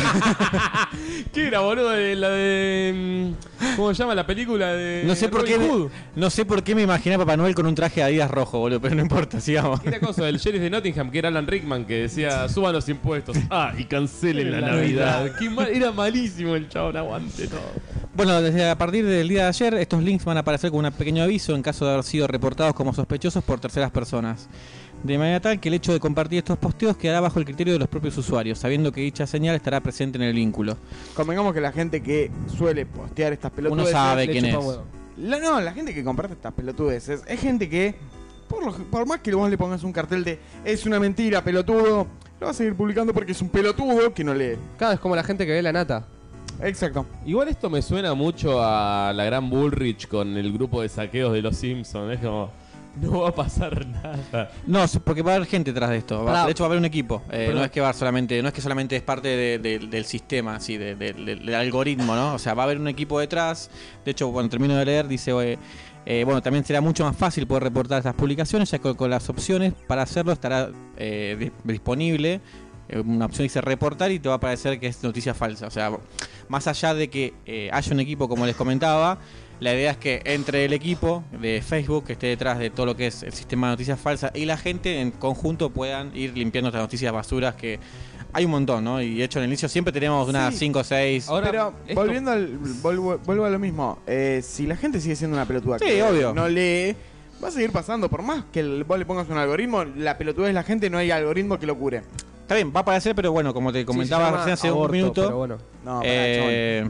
¿Qué era, boludo? De la de. mm, ¿Cómo se llama la película de. No sé por qué, Robin Hood? no sé por qué me imaginé a Papá Noel con un traje de Adidas rojo, boludo, pero no importa, sigamos. ¿Qué era cosa? El sheriff de Nottingham, que era Alan Rickman, que decía: suban los impuestos. Ah, y cancelen la, La Navidad. Navidad. Qué mal- era malísimo el chabón, aguante todo. Bueno, desde a partir del día de ayer, estos links van a aparecer con un pequeño aviso en caso de haber sido reportados como sospechosos por terceras personas. De manera tal que el hecho de compartir estos posteos quedará bajo el criterio de los propios usuarios, sabiendo que dicha señal estará presente en el vínculo. Convengamos que la gente que suele postear estas pelotudeces. Uno sabe Le quién chupa es. huevo. La- no, la gente que comparte estas pelotudeces es gente que, por, lo- por más que vos le pongas un cartel de es una mentira, pelotudo, lo va a seguir publicando porque es un pelotudo que no lee. Claro, es como la gente que ve la nata. Exacto. Igual esto me suena mucho a la gran Bullrich con el grupo de saqueos de los Simpsons. Es como, no va a pasar nada. No, porque va a haber gente detrás de esto. Va- Pará. de hecho, va a haber un equipo. Eh, Perdón. no es que va solamente, no es que solamente es parte de- de- del sistema, así, de- de- de- del algoritmo, ¿no? O sea, va a haber un equipo detrás. De hecho, cuando termino de leer, dice, eh, eh, bueno, también será mucho más fácil poder reportar estas publicaciones, ya que con las opciones para hacerlo estará eh, dis- disponible. Eh, Una opción dice reportar y te va a aparecer que es noticia falsa. O sea, más allá de que eh, haya un equipo, como les comentaba, la idea es que entre el equipo de Facebook, que esté detrás de todo lo que es el sistema de noticias falsas, y la gente en conjunto puedan ir limpiando estas noticias basuras, que hay un montón, ¿no? Y de hecho en el inicio siempre tenemos unas Sí. cinco o seis. Ahora, Pero esto- volviendo al. Vuelvo, vuelvo a lo mismo. Eh, si la gente sigue siendo una pelotuda Sí, que obvio. no lee, va a seguir pasando. Por más que el- vos le pongas un algoritmo, la pelotudez de la gente, no hay algoritmo que lo cure. Está bien, va a aparecer, pero bueno, como te Sí, comentaba se llama recién hace aborto, un minuto, pero bueno. No, pará, eh,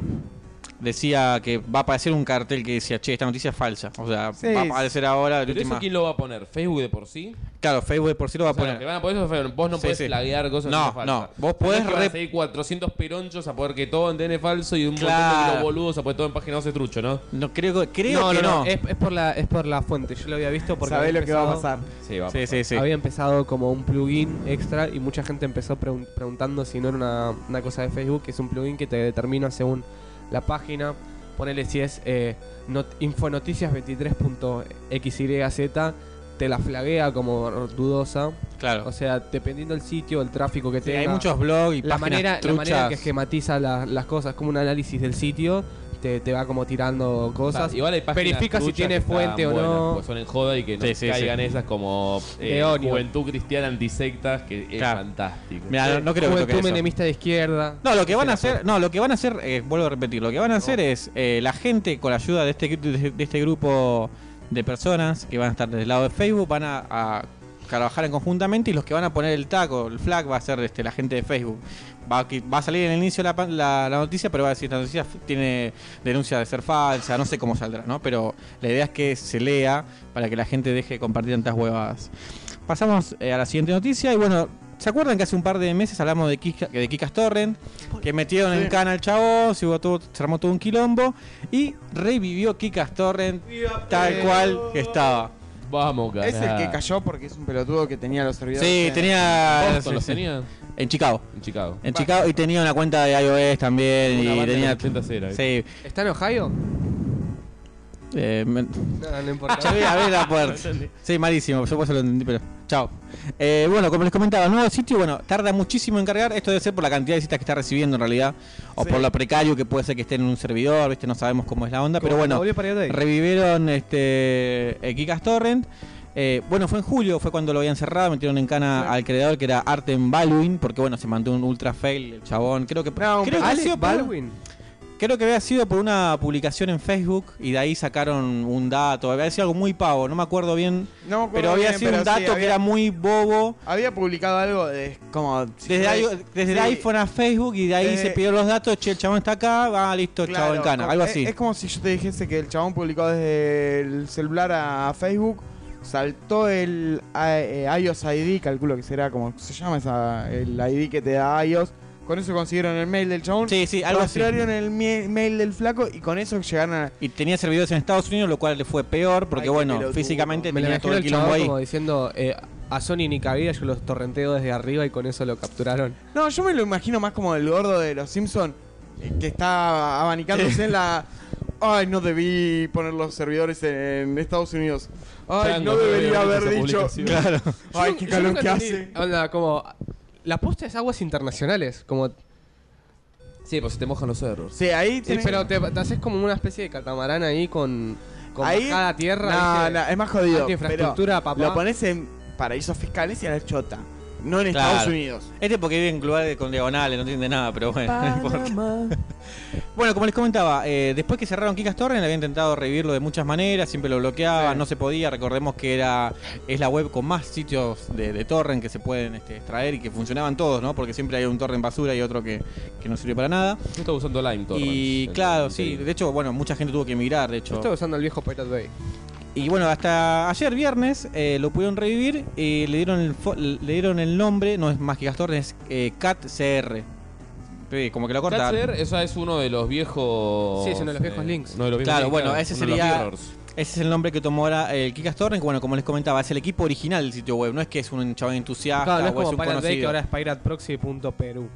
decía que va a aparecer un cartel que decía, che, esta noticia es falsa. O sea, Sí, va a aparecer ahora. de ¿Pero última- eso quién lo va a poner? ¿Facebook de por sí? Claro, Facebook de por sí lo va a O sea, poner. los que van a poner eso es Facebook. Vos no Sí, podés sí. flaguear cosas No, que son falsas. no. Vos podés No es que van a rep- seguir cuatrocientos peronchos a poder que todo en T N es falso y un montón de Claro. kilos boludos a poder todo en página doce trucho, ¿no? No, creo, creo no, que no, no. no, Es, es por la, es por la fuente. Yo lo había visto porque ¿Sabés había lo que va a empezado- pasar? Sí, va a Sí, pasar. sí, sí. Había empezado como un plugin extra y mucha gente empezó pregun- preguntando si no era una, una cosa de Facebook, que es un plugin que te determina según la página. Ponele si es eh, not- infonoticias veintitrés punto equis y zeta, te la flaguea como dudosa. Claro. O sea, dependiendo del sitio, el tráfico que Sí, tenga. hay muchos blogs y la páginas manera, la truchas. manera que esquematiza la- las cosas, como un análisis del sitio, te, te va como tirando cosas. Ah, igual hay páginas Verifica si truchas tiene que están fuente o buenas, no. porque son en joda y que no Sí, sí, caigan sí. esas como eh, De Onion. Juventud Cristiana Antisectas, que es Claro. fantástico. Mirá, no, no creo que Juventud toque eso. menemista de izquierda. No, lo que van a Sí, la hacer, no, lo que van a hacer, eh, vuelvo a repetir, lo que van a hacer es eh, la gente con la ayuda de este de, de este grupo de personas que van a estar del lado de Facebook van a, a trabajar en conjuntamente, y los que van a poner el tag o el flag va a ser este, la gente de Facebook. Va a, que- va a salir en el inicio la, pa- la, la noticia, pero va a decir, esta noticia f- tiene denuncia de ser falsa, no sé cómo saldrá, ¿no? Pero la idea es que se lea para que la gente deje de compartir tantas huevadas. Pasamos eh, a la siguiente noticia y bueno, ¿se acuerdan que hace un par de meses hablamos de Kika, de Kikas Torrent? Que metieron en Sí. cana al chabón, se, hubo todo- se armó todo un quilombo y revivió Kikas Torrent tal cual que estaba. Vamos, carajo. Es el que cayó porque es un pelotudo que tenía los servidores. Sí, en- tenía. ¿Boston los sí, sí. tenía? En Chicago. En Chicago. En Chicago y tenía una cuenta de iOS también. Una y banda tenía. de ochenta cera, Sí. ¿Está en Ohio? Eh, me- No, no importa. Abrí, abrí la puerta. Sí, malísimo, yo por eso lo entendí, pero chao. Eh, bueno, como les comentaba, nuevo sitio, bueno, tarda muchísimo en cargar. Esto debe ser por la cantidad de visitas que está recibiendo en realidad, o Sí. por lo precario que puede ser que esté en un servidor, ¿viste? No sabemos cómo es la onda, pero Como bueno, volvió para Day. revivieron este eh, Kikas Torrent. Eh, bueno, fue en julio, fue cuando lo habían cerrado, metieron en cana Claro. al creador que era Artem Baldwin, porque bueno, se mandó un ultra fail el chabón. Creo que, No, un creo que pe- ha sido Alec por- Baldwin. Creo que había sido por una publicación en Facebook y de ahí sacaron un dato. Había sido algo muy pavo, no me acuerdo bien. No me acuerdo Pero había bien, sido un pero dato sí, que había- era muy bobo. Había publicado algo de como. Desde, i- desde el Sí. iPhone a Facebook y de ahí Desde- se pidieron los datos. Che, el chabón está acá, va listo, el Claro, chabón en cana. como- Algo es- así. Es, como si yo te dijese que el chabón publicó desde el celular a Facebook, saltó el eh, iOS I D, calculo que será como se llama esa, el I D que te da iOS. Con eso consiguieron el mail del chabón. Sí, sí, algo así. Rastrearon el mie- mail del flaco y con eso llegaron a. Y tenía servidores en Estados Unidos, lo cual le fue peor porque, Ay, qué bueno, pelotudo. físicamente Me lo tenía todo imagino el el chabón quilombo ahí. como diciendo, eh, a Sony ni cabida, yo los torrenteo desde arriba y con eso lo capturaron. No, yo me lo imagino más como el gordo de los Simpsons que está abanicándose en la. Ay, no debí poner los servidores en Estados Unidos. Ay, Chango, no no debería debería haber hacer esa dicho. publicación. Claro. Ay, Yo- qué yo calor nunca que entendí. hace. Onda, como. La posta es aguas internacionales. Como. Sí, pues se te mojan los cerros. Sí, ahí Sí, tiene- pero te, te haces como una especie de catamarán ahí con. Con ahí bajada a tierra. No, ¿viste? no, es más jodido. Antiinfraestructura, pero papá. Lo pones en paraísos fiscales y a la chota. No en Claro. Estados Unidos. Este porque vive en lugares con diagonales, no entiende nada, pero bueno. no importa. Bueno, como les comentaba, eh, después que cerraron Kikas Torrent, había intentado revivirlo de muchas maneras, siempre lo bloqueaba, Sí. no se podía. Recordemos que era es la web con más sitios de, de torrent que se pueden este, extraer y que funcionaban todos, ¿no? Porque siempre hay un torrent basura y otro que, que no sirve para nada. Yo estaba usando Lime Torrents. Y en- claro, en- sí, de hecho, bueno, mucha gente tuvo que emigrar, de Yo hecho. estoy usando el viejo Pirate Bay. Y bueno, hasta ayer viernes eh, lo pudieron revivir y le dieron el, fo- le dieron el nombre, no es más que Castor, es eh, Cat C R. Sí, como que lo corta. Catcher, esa es uno de los viejos. Sí, es uno de los viejos eh, links. uno de los viejos Claro, links, bueno, claro, ese uno de los sería- mirrors. Ese es el nombre que tomó ahora el Kikas Torrent, que bueno, como les comentaba, es el equipo original del sitio web, no es que es un chabón entusiasta Claro, no es o es como un Pirate Bay, que conocido, ahora es piratproxy punto peru.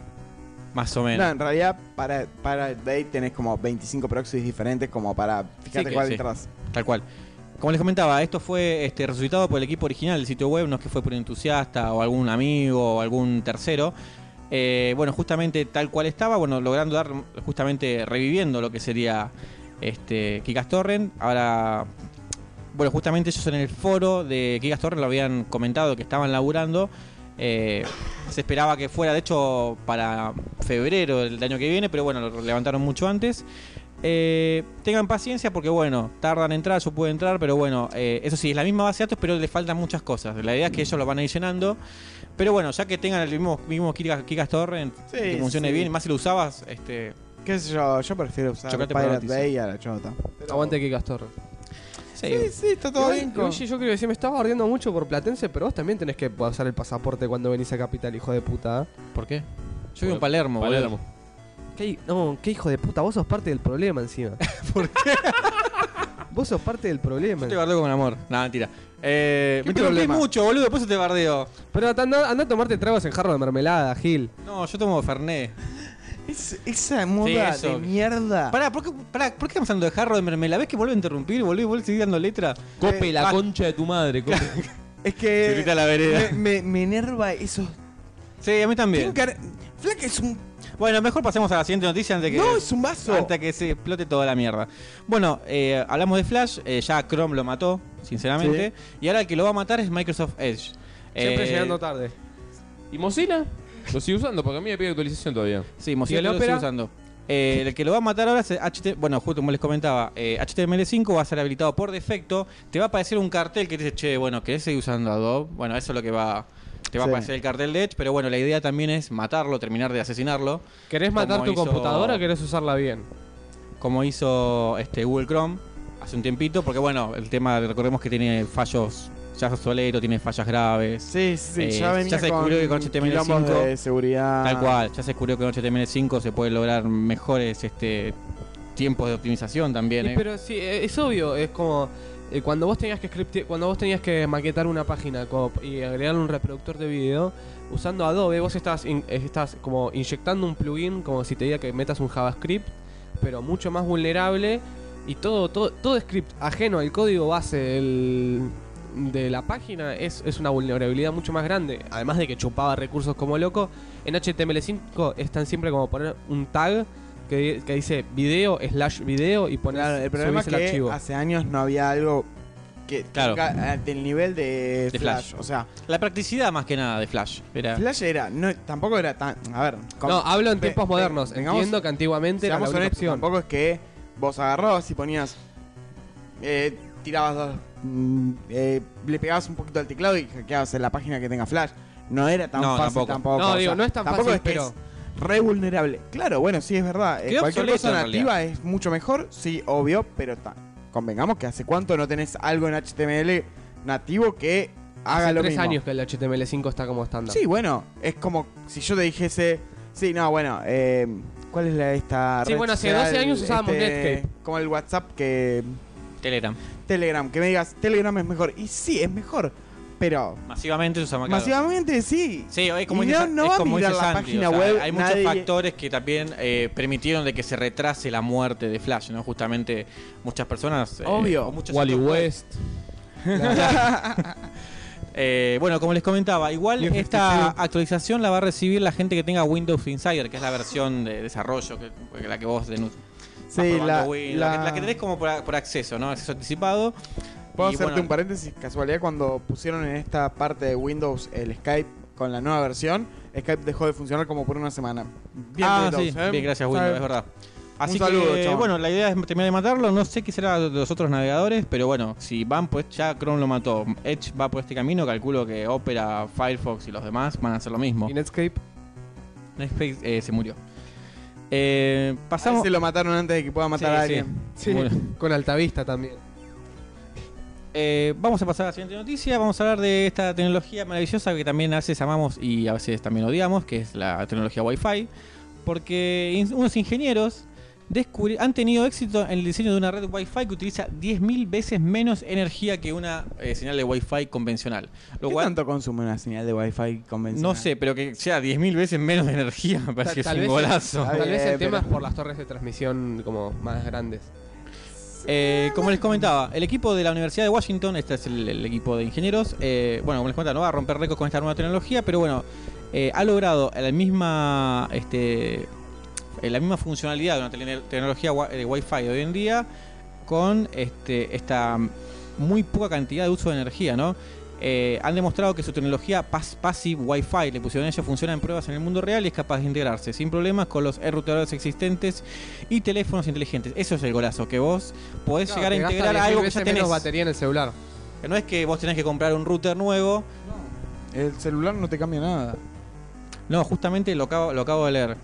más o No, menos. en realidad para, para el Day tenés como veinticinco proxies diferentes como para fíjate que cuál sí. entras. Tal cual. Como les comentaba, esto fue este, resucitado por el equipo original del sitio web, no es que fue por un entusiasta o algún amigo o algún tercero. Eh, bueno, justamente tal cual estaba, bueno, logrando dar, justamente reviviendo lo que sería este Kikas Torrent. Ahora, bueno, justamente ellos en el foro de Kikas Torrent lo habían comentado que estaban laburando. Eh, se esperaba que fuera, de hecho, para febrero del año que viene, pero bueno, lo levantaron mucho antes. Eh, tengan paciencia porque bueno, tardan en entrar, yo puedo entrar, pero bueno, eh, eso sí, es la misma base de datos, pero le faltan muchas cosas. La idea es que ellos lo van a ir llenando. Pero bueno, ya que tengan el mismo, mismo Kikas, Kikas Torrent, Sí, que funcione sí. bien, más si lo usabas, este, ¿Qué sé yo? Yo prefiero usar Chocate Pirate Pavarotti, Bay a la chota. Pero- Aguante Kikas Torrent. sí, Sí, sí, está todo bien. con- Oye, yo quiero decir, me estaba ardiendo mucho por Platense, pero vos también tenés que usar el pasaporte cuando venís a Capital, hijo de puta. ¿eh? ¿por qué? Yo vivo en Palermo, Palermo. boludo. ¿Qué, no, qué hijo de puta, vos sos parte del problema encima. ¿Por qué? Vos sos parte del problema. Yo te bardeo con amor. No, mentira. Eh, ¿Qué me interrumpí problema? mucho, boludo, después se te bardeo. Pero anda, anda a tomarte tragos en jarro de mermelada, Gil. No, yo tomo Fernet. Es- esa moda eso. de mierda. Pará, ¿por qué, pará, ¿por qué estamos hablando de jarro de mermelada? ¿Ves que vuelve a interrumpir? Volví, vuelve a seguir dando letra. Cope Eh, la ah. concha de tu madre. Cope. Es Se que grita la vereda. me, me, me enerva eso. Sí, a mí también. Flaca es un. Bueno, mejor pasemos a la siguiente noticia antes que, No, es un vaso. antes que se explote toda la mierda. Bueno, eh, hablamos de Flash, eh, ya Chrome lo mató, sinceramente. Y ahora el que lo va a matar es Microsoft Edge. Siempre Eh, llegando tarde. ¿Y Mozilla? Lo sigue usando porque a mí me pide actualización todavía. Sí, ¿Y Mozilla el lo sigue Opera? usando. Eh, el que lo va a matar ahora es H T M L. Bueno, justo como les comentaba, eh, H T M L cinco va a ser habilitado por defecto. Te va a aparecer un cartel que dice, che, bueno, ¿querés seguir usando Adobe? Bueno, eso es lo que va. Te va Sí. a aparecer el cartel de Edge, pero bueno, la idea también es matarlo, terminar de asesinarlo. ¿Querés matar como tu hizo- computadora o querés usarla bien? Como hizo este Google Chrome hace un tiempito, porque bueno, el tema, recordemos que tiene fallos, ya es obsoleto, tiene fallas graves. Sí, sí, sí. Eh, ya venía ya se descubrió que con H T M L quilombos cinco de seguridad. Tal cual, ya se descubrió que con H T M L cinco se puede lograr mejores este tiempos de optimización también. Y ¿eh? pero sí, eh, es obvio, es como eh, cuando vos tenías que scripte- cuando vos tenías que maquetar una página como- y agregarle un reproductor de video usando Adobe, vos estás in- eh, estás como inyectando un plugin como si te diga que metas un JavaScript, pero mucho más vulnerable y todo todo todo script ajeno al código base del- de la página es, es una vulnerabilidad mucho más grande, además de que chupaba recursos como loco. En H T M L cinco es tan simple como poner un tag que, que dice video slash video y poner Claro, el problema es subís el que archivo. hace años no había algo que Claro. tenga eh, del nivel de, De Flash. Flash. O sea, La practicidad más que nada de Flash. Era, Flash era, no, tampoco era tan. A ver, con- No, hablo en ve- tiempos ve- modernos. tengamos- Entiendo que antiguamente era la Seamos única honestos, opción. tampoco es que vos agarrabas y ponías. Eh, tirabas dos. mm, eh, le pegabas un poquito al teclado y hackeabas en la página que tenga Flash. No era tan No, fácil tampoco. tampoco. No, o digo, sea, no es tan tampoco fácil, es que pero- es re vulnerable. Claro, bueno, sí es verdad. Eh, Quedó cualquier obsoleto, cosa en nativa es mucho mejor, sí, obvio, pero ta- convengamos que hace cuánto no tenés algo en H T M L nativo que haga Hace lo tres mismo. años que el H T M L cinco está como estándar. Sí, bueno, es como si yo te dijese, sí, no, bueno, eh, ¿cuál es la esta Sí, red bueno, hace social, doce años usábamos Netscape. Como el WhatsApp que Telegram. Telegram, que me digas, Telegram es mejor. Y sí, es mejor, pero Masivamente se usa más. masivamente sí. Sí, es como Y dice- no- no es va a como mirar dice la Santi, página o sea, web, hay muchos nadie- factores que también eh, permitieron de que se retrase la muerte de Flash, ¿no? Justamente muchas personas. eh, Obvio. o muchos Wally sitios web. West. Eh, bueno, como les comentaba, igual New esta cincuenta y tres. actualización la va a recibir la gente que tenga Windows Insider, que es la versión de desarrollo, que, que la que vos denun- vas Sí, probando la, Windows, la... la- que, la que tenés como por, por acceso, ¿no? Acceso anticipado. Puedo Y hacerte bueno, un paréntesis, casualidad, cuando pusieron en esta parte de Windows el Skype con la nueva versión, Skype dejó de funcionar como por una semana. Bien, ah, Windows, sí, ¿eh? bien, gracias ¿Sabe? Windows, es verdad. Así saludo, que, chabón. bueno, la idea es terminar de matarlo. No sé qué será de los otros navegadores, pero bueno, si van, pues ya Chrome lo mató. Edge va por este camino, calculo que Opera, Firefox y los demás van a hacer lo mismo. Y Netscape. Netscape eh, se murió. Eh, Pasamos. pasamos. Se lo mataron antes de que pueda matar Sí, a sí. alguien. Sí, Bueno. con Altavista también. Eh, vamos a pasar a la siguiente noticia. Vamos a hablar de esta tecnología maravillosa que también a veces amamos y a veces también odiamos, que es la tecnología Wi-Fi. porque in- unos ingenieros descubri- han tenido éxito en el diseño de una red Wi-Fi que utiliza diez mil veces menos energía que una eh, señal de Wi-Fi convencional. Lo ¿Qué cual, tanto consume una señal de Wi-Fi convencional? no sé, pero que sea diez mil veces menos de energía me parece que es Tal un vez- golazo. Está Tal vez bien, el tema pero- es por las torres de transmisión como más grandes. Eh, como les comentaba, el equipo de la Universidad de Washington, este es el, el equipo de ingenieros, eh, bueno, como les comentaba, no va a romper récords con esta nueva tecnología, pero bueno, eh, ha logrado la misma, este, eh, la misma funcionalidad de una tele- tecnología wa- de Wi-Fi de hoy en día con este, esta muy poca cantidad de uso de energía, ¿no? Eh, han demostrado que su tecnología Pass Passive Wi-Fi, le pusieron ella, funciona en pruebas en el mundo real y es capaz de integrarse sin problemas con los routers existentes y teléfonos inteligentes. Eso es el golazo, que vos podés Claro, llegar a que gasta integrar diez mil algo que veces ya tenés. menos batería en el celular. Que no es que vos tenés que comprar un router nuevo. El celular no te cambia nada. No, justamente lo acabo, lo acabo de leer.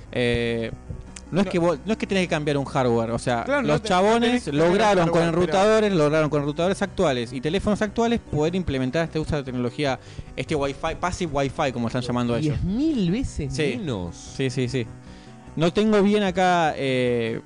Eh, no, es que vos- no es que tenés que cambiar un hardware. O sea, Claro, no los te- no chabones tenés que cambiar lograron el con hardware, enrutadores, lograron con enrutadores actuales y teléfonos actuales poder implementar este uso de tecnología, este Wi-Fi, Passive Wi-Fi, como están llamando ellos. diez mil veces Sí. menos. Sí, sí, sí. No tengo bien acá eh,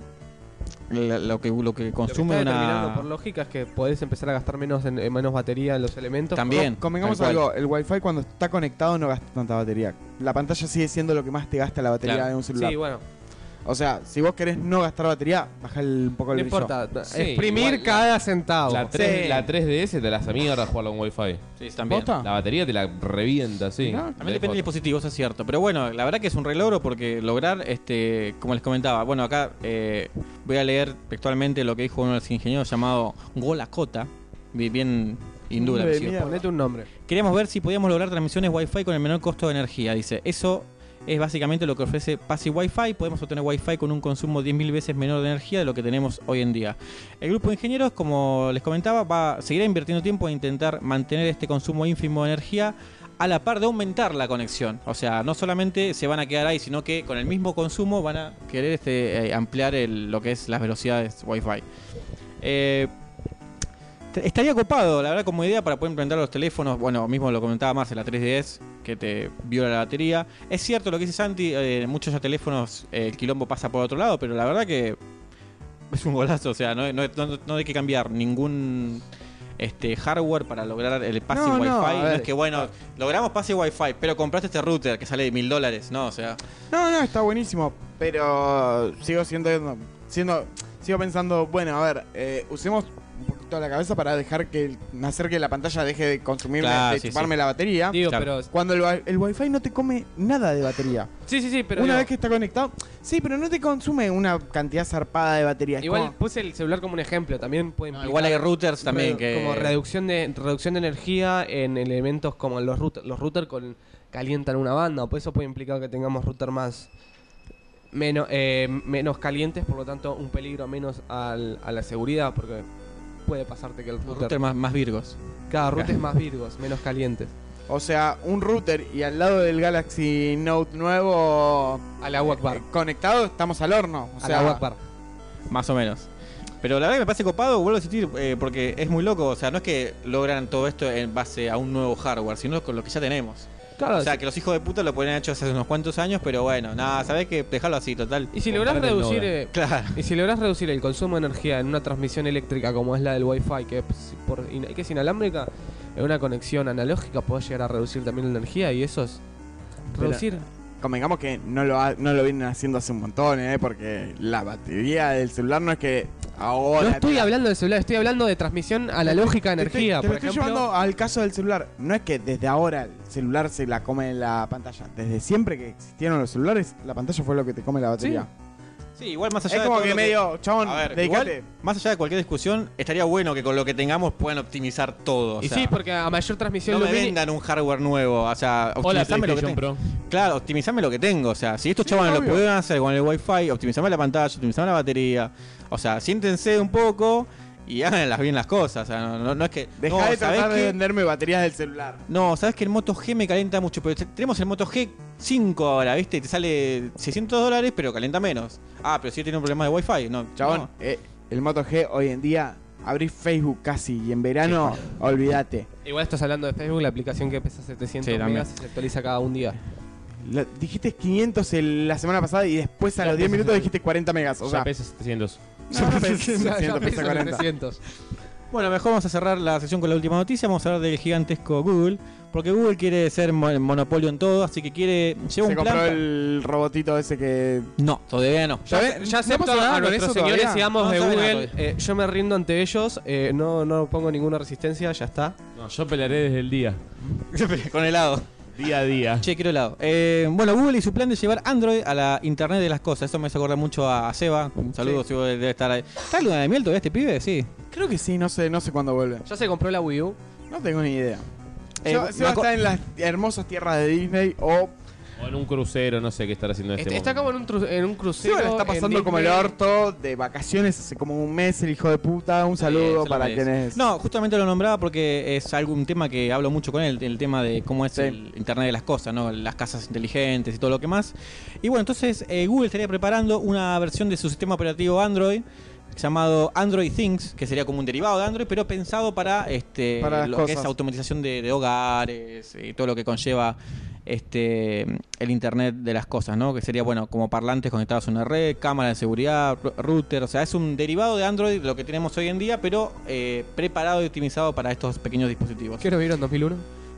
la- lo que lo que Lo que consume está determinando una. por lógica es que podés empezar a gastar menos en, en menos batería en los elementos. También. Co- Convengamos tal cual. algo, el Wi-Fi cuando está conectado no gasta tanta batería. La pantalla sigue siendo lo que más te gasta la batería Claro. de un celular. Sí, bueno, O sea, si vos querés no gastar batería, baja el- un poco el no brillo. importa. Sí, exprimir igual la- cada centavo. La, tres, Sí. la tres D S te las amigas para jugarlo con Wi-Fi. Sí, también. ¿Posta? La batería te la revienta, sí. Mirá. También depende del dispositivo, eso es cierto. Pero bueno, la verdad que es un relogro porque lograr, este, como les comentaba, bueno, acá eh, voy a leer textualmente lo que dijo uno de los ingenieros llamado Golakota, bi- bien hindú la Nombre de apellido. mierda. Ponete un nombre. Queríamos ver si podíamos lograr transmisiones Wi-Fi con el menor costo de energía. Dice, eso es básicamente lo que ofrece Passive Wi-Fi. Podemos obtener Wi-Fi con un consumo diez mil veces menor de energía de lo que tenemos hoy en día. El grupo de ingenieros, como les comentaba, va seguirá invirtiendo tiempo en intentar mantener este consumo ínfimo de energía a la par de aumentar la conexión. O sea, no solamente se van a quedar ahí, sino que con el mismo consumo van a querer este, eh, ampliar el- lo que es las velocidades Wi-Fi. Eh, T- Estaría copado, la verdad, como idea para poder implementar los teléfonos. Bueno, mismo lo comentaba más en la tres D S, que te viola la batería. Es cierto lo que dice Santi, eh, en muchos ya teléfonos eh, el quilombo pasa por otro lado, pero la verdad que es un golazo. O sea, no, no, no- no hay que cambiar ningún este hardware para lograr el Passive No, no, Wi-Fi. a No, ver. es que, bueno, logramos Passive Wi-Fi, pero compraste este router que sale de mil dólares. No, o sea, No, no, está buenísimo. Pero sigo siendo, siendo sigo pensando, bueno, a ver, eh, usemos un poquito la cabeza para dejar que hacer que la pantalla deje de consumirme, Claro, de sí, chuparme sí. la batería. Digo, Claro. pero. Cuando el, wi- el Wi-Fi no te come nada de batería. Sí, sí, sí, pero. Una digo, vez que está conectado, sí, pero no te consume una cantidad zarpada de batería. Es Igual como- puse el celular como un ejemplo. También puede no, implicar igual hay routers también redu- que... Como reducción de, reducción de energía en elementos como los routers. Los routers con, calientan una banda. Por eso puede implicar que tengamos routers más. Menos, eh, menos calientes, por lo tanto, un peligro menos al- a la seguridad. Porque puede pasarte que el router. router más, más virgos. Cada router es más virgos, menos calientes. O sea, un router y al lado del Galaxy Note nuevo Al agua Akbar. eh, conectado, estamos al horno. O Al sea, agua Akbar. Más o menos. Pero la verdad que me parece copado, vuelvo a insistir, eh, porque es muy loco. O sea, no es que logran todo esto en base a un nuevo hardware, sino con lo que ya tenemos. Claro, O sea, que los hijos de puta lo pueden hecho hace unos cuantos años, pero bueno, nada, ¿sabés qué? Dejarlo así, total. y si lográs Comprar el reducir. Nova. eh, Claro. Y si lográs reducir el consumo de energía en una transmisión eléctrica como es la del Wi-Fi, que es, por, in- que es inalámbrica, en una conexión analógica podés llegar a reducir también la energía y eso es Pero- reducir. convengamos que no lo, ha- no lo vienen haciendo hace un montón, ¿eh? Porque la batería del celular no es que ahora... No te estoy la- hablando de celular, estoy hablando de transmisión analógica de Te estoy- energía. Te, por lo estoy ejemplo, llevando al caso del celular. No es que desde ahora el celular se la come la pantalla. Desde siempre que existieron los celulares, la pantalla fue lo que te come la batería. Sí, igual más allá Es de como todo que lo medio, chabón, A ver, dedicate. igual, más allá de cualquier discusión, estaría bueno que con lo que tengamos puedan optimizar todo. O y sea, sí, porque a mayor transmisión no me lumínica- vendan un hardware nuevo, o sea, Hola, optimizame lo que PlayStation tengo. Pro. Claro, optimizame lo que tengo, o sea, si estos Sí, chavales lo obvio. pudieron hacer con el Wi-Fi, optimizame la pantalla, optimizame la batería, o sea, siéntense un poco y háganlas bien las cosas, o sea, no, no- no es que... Deja no, de ¿sabés tratar de qué? venderme baterías del celular. No, sabes que el Moto G me calienta mucho, pero te- tenemos el Moto G cinco ahora, ¿viste? Y te sale seiscientos dólares, pero calienta menos. Ah, pero si tiene un problema de Wi-Fi, no. Chabón, no. eh, el Moto G hoy en día, abrís Facebook casi y en verano, olvídate. Igual estás hablando de Facebook, la aplicación que pesa setecientos Sí, también. megas y se actualiza cada un día. La- dijiste quinientos el- la semana pasada y después a Ya los diez pesa- minutos dijiste cuarenta megas. O Ya sea, pesa setecientos. no, no, pesa Ya- ya ciento, pesa pesa cuarenta. trescientos. Bueno, mejor vamos a cerrar la sesión con la última noticia. Vamos a hablar del gigantesco Google. Porque Google quiere ser mo- monopolio en todo, así que quiere. Lleva Se un plan. compró pa- el robotito ese que... No, todavía no. Ya, ¿Ya ves? ya No acepto pasó nada a con nuestros eso señores todavía. y amos No de sabe nada Google. todavía. eh, yo me rindo ante ellos. eh, no, no pongo ninguna resistencia, ya está. No, yo pelearé desde el día. Con helado. Día a día. Che, quiero helado. Eh, bueno, Google y su plan de llevar Android a la Internet de las cosas. Eso me hace acordar mucho a Seba. Un saludo, si debe estar ahí. ¿Está en luna de miel todavía este pibe? Sí. Creo que sí, no sé, no sé cuándo vuelve. Ya se compró la Wii U. No tengo ni idea. Eh, Se va- se me va a aco- estar en las hermosas tierras de Disney o... O en un crucero, no sé qué estará haciendo en este Está, está momento. como en un, tru- en un Sí, crucero. bueno, está en pasando como el Disney. orto de vacaciones hace como un mes el hijo de puta. Un Sí, saludo se lo para merece. quienes... No, justamente lo nombraba porque es algún tema que hablo mucho con él, el tema de cómo es Sí. el Internet de las cosas, ¿no? Las casas inteligentes y todo lo que más. Y bueno, entonces eh, Google estaría preparando una versión de su sistema operativo Android llamado Android Things, que sería como un derivado de Android, pero pensado para este Para las lo que es cosas. automatización de, de hogares y todo lo que conlleva este el Internet de las cosas, ¿no? Que sería, bueno, como parlantes conectados a una red, cámara de seguridad, ru- router, o sea, es un derivado de Android, lo que tenemos hoy en día, pero eh, preparado y optimizado para estos pequeños dispositivos. ¿Qué lo vieron en dos mil uno?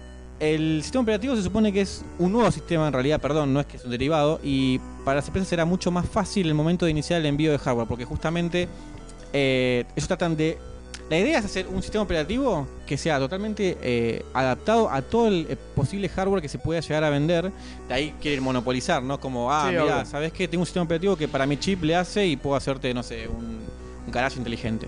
El sistema operativo se supone que es un nuevo sistema en realidad, perdón, no es que es un derivado, y para las empresas será mucho más fácil el momento de iniciar el envío de hardware, porque justamente eh, ellos tratan de... La idea es hacer un sistema operativo que sea totalmente eh, adaptado a todo el eh, posible hardware que se pueda llegar a vender. De ahí quieren monopolizar, ¿no? Como, ah, Sí, mira, obvio. ¿sabes qué? Tengo un sistema operativo que para mi chip le hace y puedo hacerte, no sé, un, un garaje inteligente.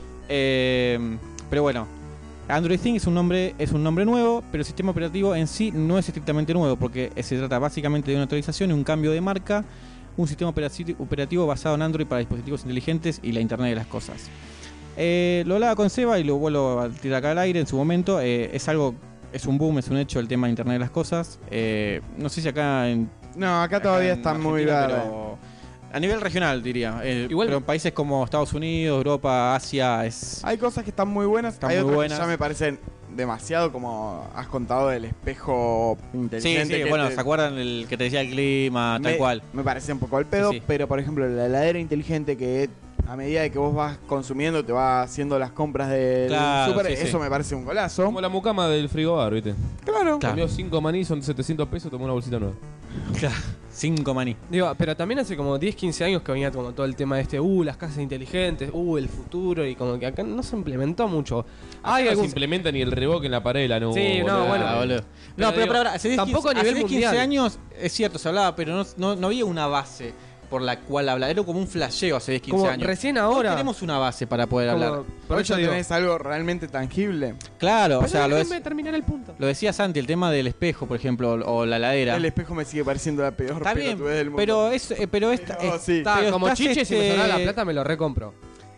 Eh, pero bueno, Android Thing es un nombre es un nombre nuevo, pero el sistema operativo en sí no es estrictamente nuevo, porque se trata básicamente de una actualización y un cambio de marca, un sistema operaci- operativo basado en Android para dispositivos inteligentes y la Internet de las cosas. Eh, lo hablaba con Seba y lo vuelvo a tirar acá al aire en su momento. eh, es algo, es un boom, es un hecho el tema de Internet de las cosas. Eh, no sé si acá en No, acá todavía en está muy Argentina, verde. pero a nivel regional diría. Eh, Igual- pero en países como Estados Unidos, Europa, Asia es Hay cosas que están muy buenas, Están hay muy otras buenas. que ya me parecen demasiado, como has contado del espejo sí, inteligente. sí, que bueno, te- ¿se acuerdan el que te decía el clima, tal me, cual? Me parece un poco al pedo, Sí, sí. pero por ejemplo la heladera inteligente que a medida de que vos vas consumiendo te va haciendo las compras del Claro, súper, sí, sí. eso me parece un golazo. Como la mucama del frigobar, ¿viste? Claro. Claro. Comió cinco maní, son setecientos pesos, tomó una bolsita nueva. Cinco maní. Digo, pero también hace como diez, quince años que venía como todo el tema de este, uh, las casas inteligentes, uh, el futuro, y como que acá no se implementó mucho. Hay Hay no algún... se implementa ni el reboque en la pared de la nube. Sí, no, bueno. Ah, boludo. No, Pero pero, digo, pero, pero hace diez, tampoco a quince, nivel hace diez, quince mundial. años, es cierto, se hablaba, pero no, no, no había una base por la cual hablar. Era como un flasheo hace diez, quince Como años. recién Hoy ahora. tenemos una base para poder como- hablar. Por por eso eso digo. tenés algo realmente tangible. Claro, o Pero sea, lo, déjenme es- terminar el punto. lo decía Santi, el tema del espejo, por ejemplo, o la heladera. El espejo me sigue pareciendo la peor Está bien, pelotudez del mundo. pero es, eh, pero esta, Pero es- sí. Está, pero como estás, chiche, si me este, sobra la plata me lo recompro.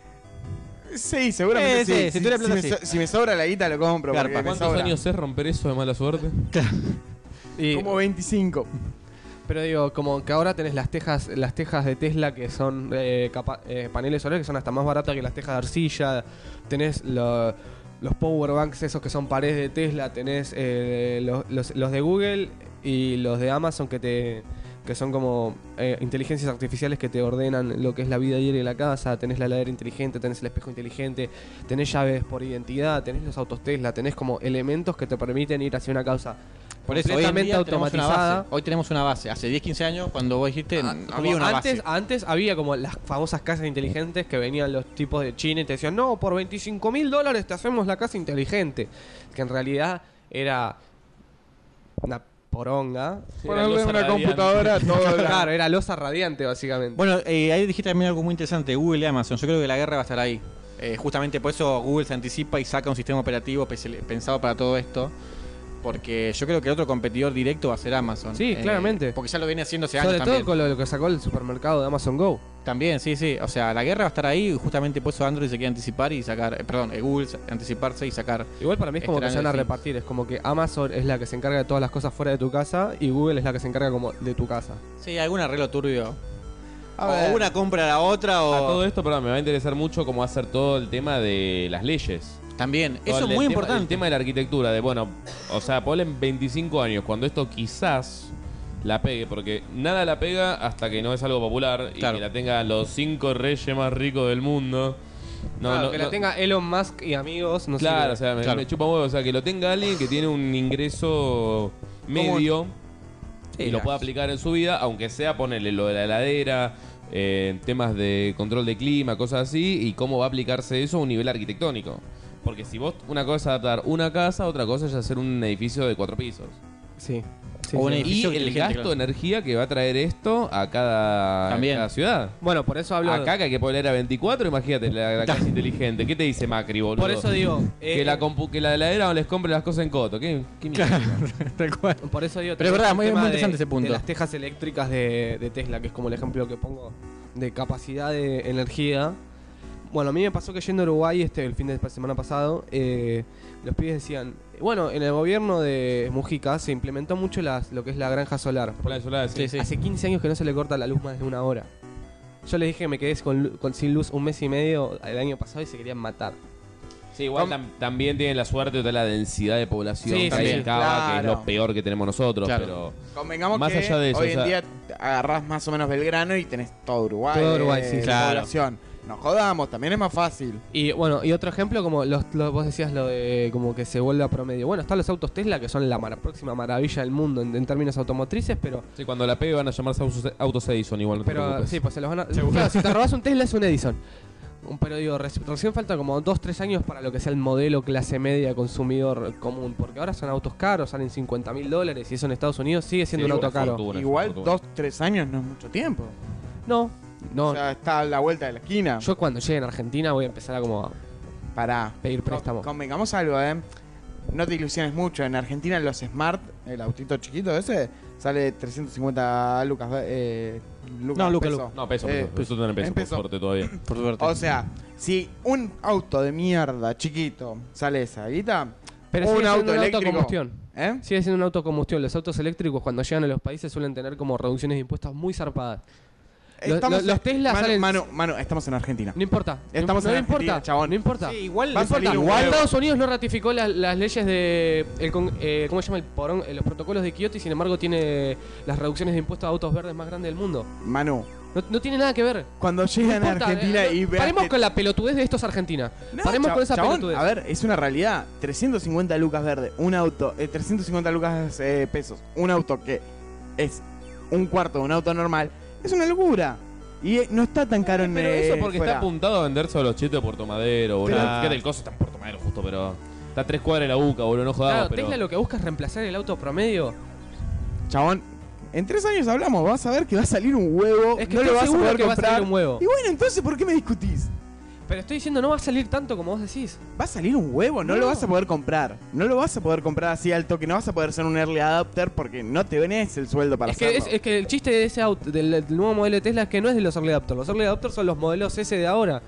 Sí, seguramente Eh, sí. sí, si Si, tuviera si plata, me, sí. so- si me sobra la guita lo compro. Garpa. Porque me ¿Cuántos sobra. años es romper eso de mala suerte? Y, Como veinticinco. pero digo, como que ahora tenés las tejas, las tejas de Tesla que son eh, capa- eh, paneles solares que son hasta más baratas que las tejas de arcilla. Tenés lo- los power banks esos que son paredes de Tesla. Tenés eh, los, los- los de Google y los de Amazon que te que son como eh, inteligencias artificiales que te ordenan lo que es la vida diaria de la casa. Tenés la heladera inteligente, tenés el espejo inteligente, tenés llaves por identidad, tenés los autos Tesla, tenés como elementos que te permiten ir hacia una causa Por eso, hoy en completamente día tenemos una automatizada. base. Hoy tenemos una base. Hace diez, quince años, cuando vos dijiste, Ah, no como había una antes, base. antes había como las famosas casas inteligentes que venían los tipos de China y te decían, no, por veinticinco mil dólares te hacemos la casa inteligente. Que en realidad era una poronga. Ponerle losa una radiante. computadora todo la- Claro, era losa radiante básicamente. Bueno, eh, ahí dijiste también algo muy interesante, Google y Amazon. Yo creo que la guerra va a estar ahí. Eh, justamente por eso Google se anticipa y saca un sistema operativo pes- pensado para todo esto. Porque yo creo que el otro competidor directo va a ser Amazon. Sí, claramente. Porque ya lo viene haciendo hace años Sobre todo también. con lo, lo que sacó el supermercado de Amazon Go. También, sí, sí. O sea, la guerra va a estar ahí y justamente por eso Android se quiere anticipar y sacar... eh, perdón, eh, Google se- anticiparse y sacar... Igual para mí es como que se van a Extraño, sí. repartir. Es como que Amazon es la que se encarga de todas las cosas fuera de tu casa y Google es la que se encarga como de tu casa. Sí, algún arreglo turbio. A o ver. una compra a la otra o... A todo esto, perdón, me va a interesar mucho cómo hacer todo el tema de las leyes. También. Todo Eso el es muy tema- importante. El tema de la arquitectura, de bueno, o sea, ponle en veinticinco años, cuando esto quizás la pegue, porque nada la pega hasta que no es algo popular y Claro. que la tengan los cinco reyes más ricos del mundo. No, Claro, no, que no- la tenga Elon Musk y amigos, no sé. Claro, o sea, me, Claro. me chupa huevo, o sea, que lo tenga alguien que tiene un ingreso medio Sí, y lo ya. pueda aplicar en su vida, aunque sea ponerle lo de la heladera, eh, temas de control de clima, cosas así, y cómo va a aplicarse eso a un nivel arquitectónico. Porque si vos, una cosa es adaptar una casa, otra cosa es hacer un edificio de cuatro pisos. Sí. sí, O un sí. Y edificio el inteligente, gasto claro. de energía que va a traer esto a cada, También. cada ciudad. Bueno, por eso hablo. Acá que hay que poner a veinticuatro, imagínate la, la casa inteligente. ¿Qué te dice Macri, boludo? Por eso digo. Que, eh, la compu- que la heladera no les compre las cosas en coto. ¿Qué, qué mierda? Tal cual. Por eso digo. Pero es tenés verdad, el muy- tema muy de- interesante ese punto. De las tejas eléctricas de, de Tesla, que es como el ejemplo que pongo de capacidad de energía. Bueno, a mí me pasó que yendo a Uruguay este el fin de semana pasado, eh, los pibes decían, bueno, en el gobierno de Mujica se implementó mucho las, lo que es la granja solar. Planes solares, sí. Sí, sí. Hace quince años que no se le corta la luz más de una hora. Yo les dije que me quedé con, lu- con sin luz un mes y medio el año pasado y se querían matar. Sí, igual tam- también tienen la suerte de la densidad de población Sí, que hay sí, en Cava, que es claro. lo peor que tenemos nosotros, Claro. pero Convengamos Más que allá de eso, hoy o en sea- día agarrás más o menos Belgrano y tenés todo Uruguay. Todo Uruguay, sí, de claro. población. Nos jodamos, también es más fácil. Y bueno, y otro ejemplo, como los, los- vos decías lo de como que se vuelve a promedio. Bueno, están los autos Tesla, que son la mar- próxima maravilla del mundo en, en términos automotrices, pero sí, cuando la pegue van a llamarse autos, autos Edison igual, no te pero preocupes. sí, pues se los van a. Claro, si te robas un Tesla es un Edison. Un- Pero digo, reci- recién falta como dos tres años para lo que sea el modelo clase media consumidor común. Porque ahora son autos caros, salen cincuenta mil dólares y eso en Estados Unidos sigue siendo Sí, un una auto caro. fortuna, Igual es una fortuna. dos, tres años no es mucho tiempo. No, no. O sea, está a la vuelta de la esquina. Yo cuando llegue en Argentina voy a empezar a como a Pará. pedir préstamo. Convengamos algo, ¿eh? No te ilusiones mucho. En Argentina los Smart, el autito chiquito ese, sale trescientos cincuenta lucas. Eh, lucas No, lucas, peso. lucas. No, peso, Eh, peso, peso tiene peso, en por peso. suerte todavía. Por suerte. O sea, si un auto de mierda chiquito sale esa guita, Pero un sigue siendo auto un eléctrico. autocombustión. ¿eh? Sigue siendo un autocombustión. Los autos eléctricos cuando llegan a los países suelen tener como reducciones de impuestos muy zarpadas. Los- Estamos los- los en- Tesla Manu, salen- Manu, Manu, estamos en Argentina. No importa. Estamos no, en no Argentina, importa, chabón. no importa. Sí, igual. Va a No importa. salir un Igual huevo. Estados Unidos no ratificó la- las leyes de el con- eh, ¿cómo se llama el porón? Eh, los protocolos de Kioto y sin embargo tiene las reducciones de impuestos a autos verdes más grandes del mundo. Manu, No, no tiene nada que ver. cuando No llegan a importa, Argentina eh, y no- vean paremos que- con la pelotudez de estos Argentina. No, Paremos cha- con esa chabón, pelotudez. a ver, es una realidad. trescientos cincuenta lucas verde, un auto, eh, trescientos cincuenta lucas eh, pesos, un auto que es un cuarto de un auto normal, es una locura. Y eh, no está tan caro en Pero eh, eso porque fuera. está apuntado a vender solo los chistes de Puerto Madero, boludo. Claro. Fíjate, el coso está en Puerto Madero justo, pero está a tres cuadras de la UCA, boludo, no jodamos, Claro, pero... Tesla lo que busca es reemplazar el auto promedio. Chabón, en tres años hablamos, vas a ver que va a salir un huevo, Es que no estoy lo vas a seguro poder que va a comprar. salir un huevo. Y bueno, entonces, ¿por qué me discutís? Pero estoy diciendo, no va a salir tanto como vos decís. Va a salir un huevo, no, No. lo vas a poder comprar. No lo vas a poder comprar así al toque, no vas a poder ser un early adopter porque no te venés el sueldo para Es que, hacerlo. es, es que el chiste de ese auto, del, del nuevo modelo de Tesla es que no es de los early adopters. Los early adopters son los modelos S de ahora.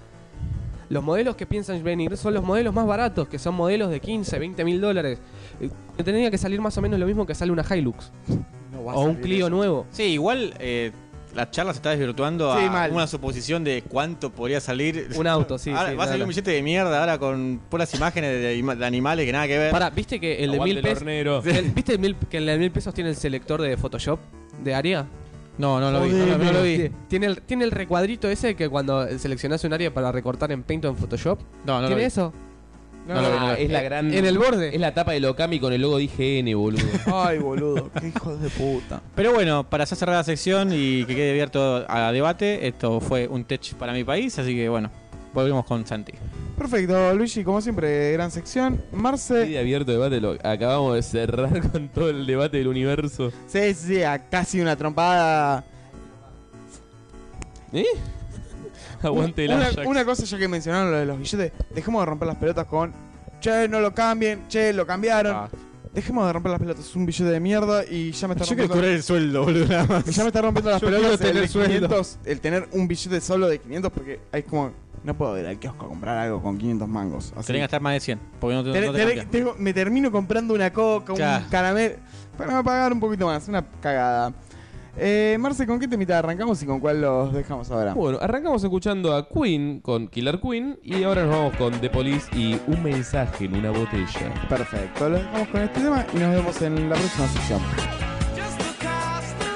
Los modelos que piensan venir son los modelos más baratos, que son modelos de quince, veinte mil dólares. Eh, Tendría que salir más o menos lo mismo que sale una Hilux No va a o un salir Clio eso. nuevo. Sí, igual eh, la charla se está desvirtuando Sí, a mal. una suposición de cuánto podría salir. Un auto, sí. Ahora sí, va a salir nada. un billete de mierda ahora con puras imágenes de, ima- de animales que nada que ver. Pará, ¿viste que el de Aguante mil el pesos... hornero. ¿Viste el mil- que el de mil pesos tiene el selector de Photoshop de área? No, no lo vi, no, Joder, lo- no lo vi. Sí, Tiene el, tiene el recuadrito ese que cuando seleccionás un área para recortar en Paint o en Photoshop. No, no lo ¿Tiene vi. eso? No lo vi, no lo Ah, vi. es la gran... En el borde. Es la tapa del Okami con el logo de I G N, boludo. Ay, boludo, qué hijos de puta. Pero bueno, para ya cerrar la sección y que quede abierto a debate, esto fue un tech para mi país, así que bueno, volvemos con Santi. Perfecto, Luigi, como siempre, gran sección. Sí, Marce, abierto debate, lo acabamos de cerrar con todo el debate del universo. sí, sí, sí, a casi una trompada. ¿Eh? Aguante el una, Ajax. una cosa ya que mencionaron lo de los billetes, dejemos de romper las pelotas con che, no lo cambien, che, lo cambiaron. Ah. Dejemos de romper las pelotas, es un billete de mierda y ya me está Yo quiero rompiendo. cobrar el sueldo, boludo, nada más. Ya me está rompiendo las Yo pelotas quiero el, tener de sueldo. quinientos, el tener un billete solo de quinientos porque hay como no puedo ir al kiosco a comprar algo con quinientos mangos. Así. Tenés que gastar más de cien, porque no te, Tenés- no te tenés- cambia. tengo- me termino comprando una coca, Claro. un caramelo para pagar un poquito más, una cagada. Eh, Marce, ¿con qué temita arrancamos y con cuál los dejamos ahora? Bueno, arrancamos escuchando a Queen con Killer Queen y ahora nos vamos con The Police y Un mensaje en una botella. Perfecto, los dejamos con este tema y nos vemos en la próxima sección. Just look past the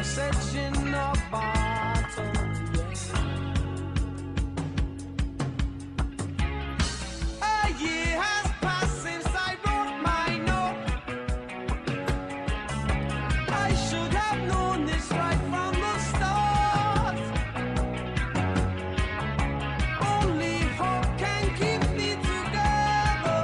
message in a bottle, yeah. A year has passed since I wrote my note. I should have known this right from the start. Only hope can keep me together.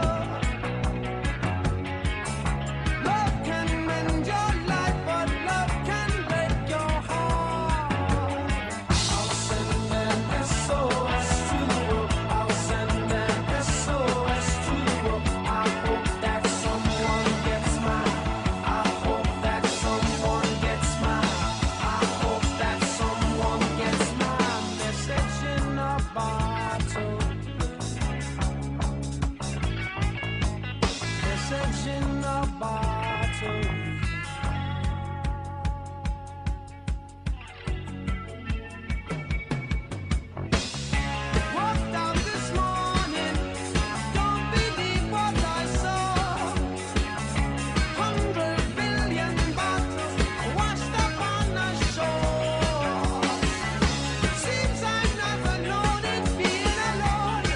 Love can mend your life, but love can break your heart. I'll send an S O S to the world. I'll send an S O S to the world. I hope that someone gets mine. I hope that someone gets mine. I hope that someone gets my message in a bottle. Message in a bottle. Walked out this morning, don't believe what I saw. Hundred billion bottles washed up on the shore. Seems I've never known it being alone.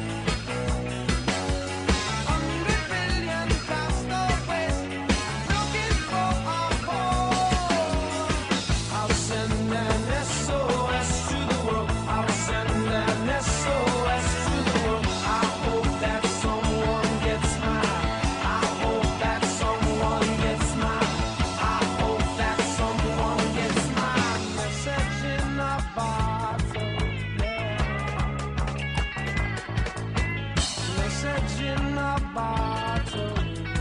Hundred billion castaways looking for a home. I'll send an S O S to the world. I'll send an S O S to the world. I hope that someone gets mine. I hope that someone gets mine. I hope that someone gets my message in a bottle. Yeah. Message in a bottle.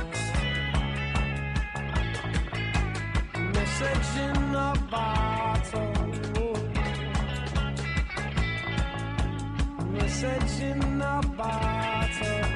Message in a bottle. Message in a bottle.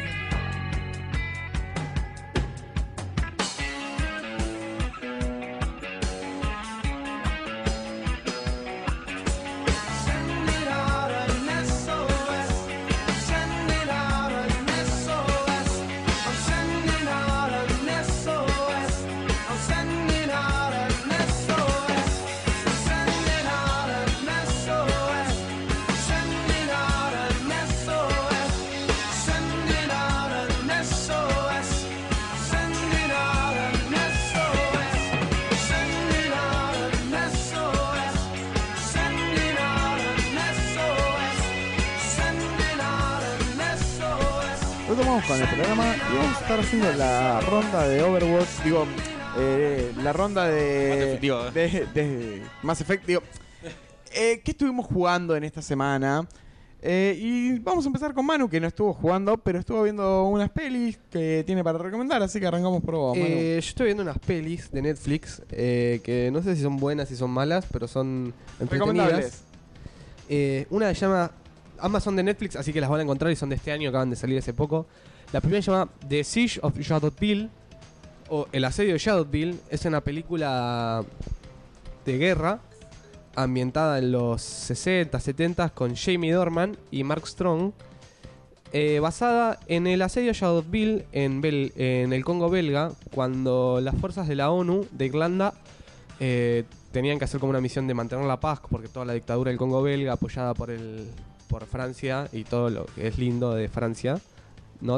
Send it out an S O S. Send it out an S O S. I'm sending out an S O S. I'm sending out an S O S. Send it out an S O S. Send it out an S O S. Send it out an S O S. Send it out an S O S. Send it out an S O S. Send it out an S O S. Send it out an S O S. Retomamos con el programa y vamos a estar haciendo la ronda de Overwatch. Digo, eh, la ronda de. Mass Effect, digo. De, de Mass Effect. Digo, eh, ¿qué estuvimos jugando en esta semana? Eh, y vamos a empezar con Manu, que no estuvo jugando, pero estuvo viendo unas pelis que tiene para recomendar, así que arrancamos por vos, Manu. Eh, yo estoy viendo unas pelis de Netflix eh, que no sé si son buenas, si son malas, pero son entretenidas. Recomendables. Eh, una se llama Ambas son de Netflix, así que las van a encontrar y son de este año, acaban de salir hace poco. La primera se llama The Siege of Shadowville, o El asedio de Shadowville. Es una película de guerra ambientada en los sesenta, setenta con Jamie Dornan y Mark Strong, eh, basada en el asedio de Shadowville en, Bel- en el Congo belga, cuando las fuerzas de la ONU de Irlanda eh, tenían que hacer como una misión de mantener la paz, porque toda la dictadura del Congo belga, apoyada por el por Francia y todo lo que es lindo de Francia, not.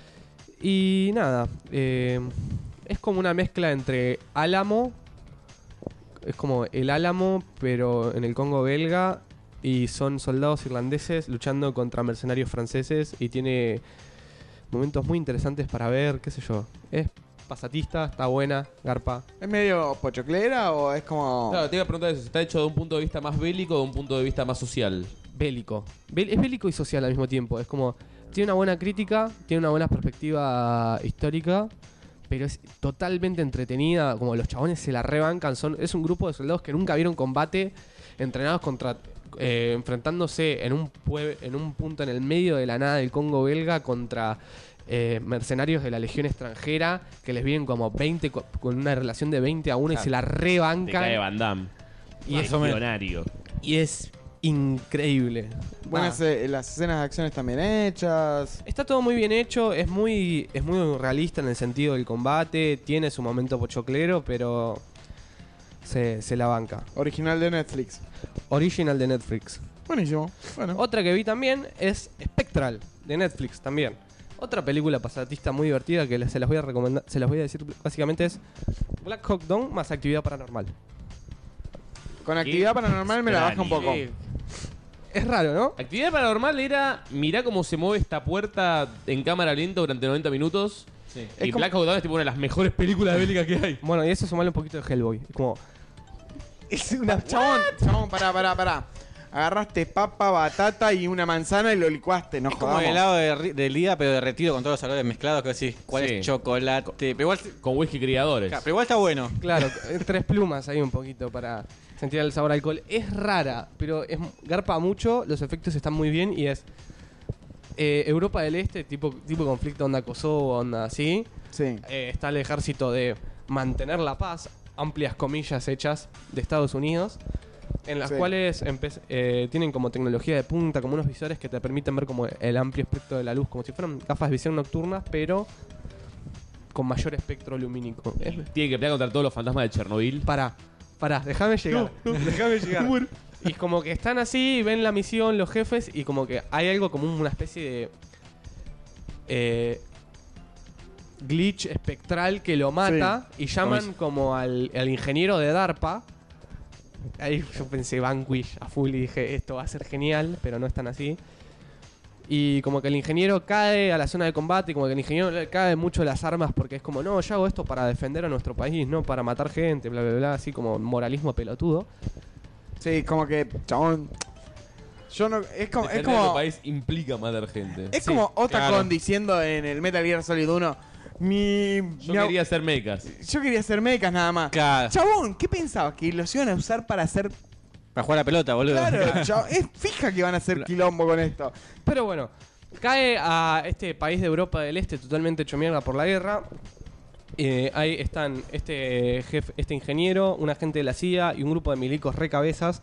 Y nada, eh, es como una mezcla entre Álamo, es como el Álamo, pero en el Congo belga, y son soldados irlandeses luchando contra mercenarios franceses, y tiene momentos muy interesantes para ver, qué sé yo. Es pasatista, está buena, garpa. ¿Es medio pochoclera o es como...? Claro, te iba a preguntar eso, si está hecho de un punto de vista más bélico o de un punto de vista más social. Bélico. Bé- es bélico y social al mismo tiempo. Es como, tiene una buena crítica, tiene una buena perspectiva histórica, pero es totalmente entretenida. Como los chabones se la rebancan. Son, es un grupo de soldados que nunca vieron combate, entrenados contra... Eh, enfrentándose en un, pue- en un punto en el medio de la nada del Congo belga contra eh, mercenarios de la Legión extranjera que les vienen como veinte co- con una relación de veinte a uno y Claro. se la Te cae rebancan. Van Damme. Y es, Legionario. y es increíble. Buenas, Ah. eh, las escenas de acción están bien hechas. Está todo muy bien hecho, es muy, es muy realista en el sentido del combate, tiene su momento pochoclero, pero se, se la banca. Original de Netflix. Original de Netflix. Buenísimo. Bueno. Otra que vi también es Spectral, de Netflix también. Otra película pasatista muy divertida que se las voy a recomendar, se las voy a decir básicamente es Black Hawk Down más Actividad Paranormal. Con actividad paranormal me la baja un poco. Sí. Es raro, ¿no? Actividad paranormal era, mirá cómo se mueve esta puerta en cámara lenta durante noventa minutos. Sí. Y Es como- Black Hawk Down es tipo una de las mejores películas bélicas que hay. Bueno, y eso sumarle un poquito de Hellboy. Es como, Es una. Chabón, chabón, pará, pará, pará. Agarraste papa, batata y una manzana y lo licuaste, no Es como jodamos. el helado de, ri- del día, pero derretido con todos los sabores mezclados. Que decís, ¿cuál Sí. es chocolate? Pero igual, Con whisky criadores. pero igual está bueno. claro, tres plumas ahí un poquito para sentir el sabor a alcohol. Es rara, pero es garpa mucho, los efectos están muy bien y es eh, Europa del Este, tipo, tipo conflicto onda Kosovo, onda así. Sí. Eh, está el ejército de mantener la paz, amplias comillas hechas de Estados Unidos, en las Sí. cuales empe- eh, tienen como tecnología de punta, como unos visores que te permiten ver como el amplio espectro de la luz, como si fueran gafas de visión nocturnas, pero con mayor espectro lumínico. Es- Tiene que pelear contra todos los fantasmas de Chernobyl. Pará, pará, déjame llegar. Déjame llegar. Y como que están así, ven la misión, los jefes, y como que hay algo como una especie de eh, glitch espectral que lo mata y llaman Como como al, al ingeniero de DARPA. Ahí yo pensé Vanquish a full y dije, esto va a ser genial, pero no es tan así. Y como que el ingeniero cae a la zona de combate y como que el ingeniero le cae mucho las armas porque es como, no, yo hago esto para defender a nuestro país, no para matar gente, bla, bla, bla, así como moralismo pelotudo. Sí, como que, chabón. Yo no. Es como. Es Defender a tu como, país implica matar gente. es Sí, como Otacon claro. diciendo en el Metal Gear Solid uno. Mi. Yo mi ab- quería hacer mechas. yo quería hacer mecas nada más. Claro. Chabón, ¿qué pensabas? ¿Que los iban a usar para hacer. Para jugar a la pelota, boludo. Claro, chabón, es fija que van a hacer quilombo con esto. Pero bueno, cae a este país de Europa del Este totalmente hecho mierda por la guerra. Eh, ahí están este jefe, este ingeniero, un agente de la C I A y un grupo de milicos recabezas.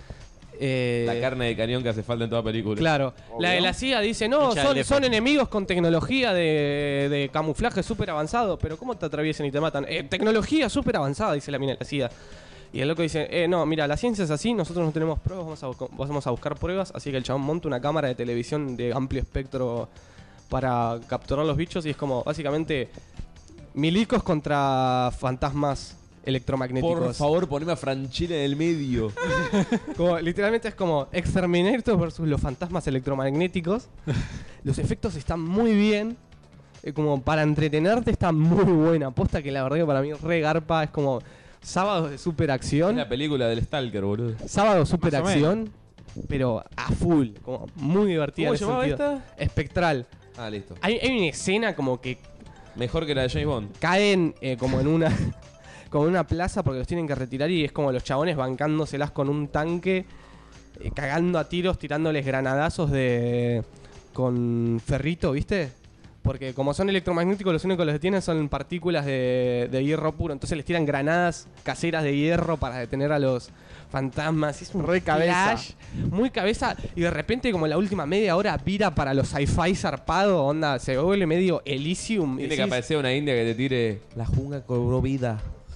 Eh, La carne de cañón que hace falta en toda película. Claro, Obvio. la de la C I A dice, no, Hincha son, del son F. enemigos con tecnología de, de camuflaje súper avanzado, pero ¿cómo te atraviesan y te matan? Eh, tecnología súper avanzada, dice la mina de la C I A. Y el loco dice, eh, no, mira, la ciencia es así, nosotros no tenemos pruebas, vamos a, busca- vamos a buscar pruebas, así que el chabón monta una cámara de televisión de amplio espectro para capturar los bichos y es como, básicamente, milicos contra fantasmas electromagnéticos. Por favor, poneme a Franchella en el medio. Como, literalmente es como Exterminator versus los fantasmas electromagnéticos. Los efectos están muy bien. Eh, como para entretenerte está muy buena. Aposta que la verdad que para mí re garpa. Es como sábado de Es superacción. la película del Stalker, boludo. Sábado superacción. Pero a full. Como muy divertida. ¿Cómo en se ese llamaba sentido. esta? Espectral. Ah, listo. Hay, hay una escena como que Mejor que la de James Bond. caen eh, como en una como en una plaza porque los tienen que retirar y es como los chabones bancándoselas con un tanque, eh, cagando a tiros, tirándoles granadazos de con ferrito, ¿viste? Porque como son electromagnéticos, los únicos que los detienen son partículas de, de hierro puro. Entonces les tiran granadas caseras de hierro para detener a los fantasmas. Es un Re cabeza. flash, muy cabeza. Y de repente, como la última media hora, vira para los sci-fi zarpado. Onda, se vuelve medio Elysium. y Tiene que decís- aparecer una india que te tire. La jungla cobró vida.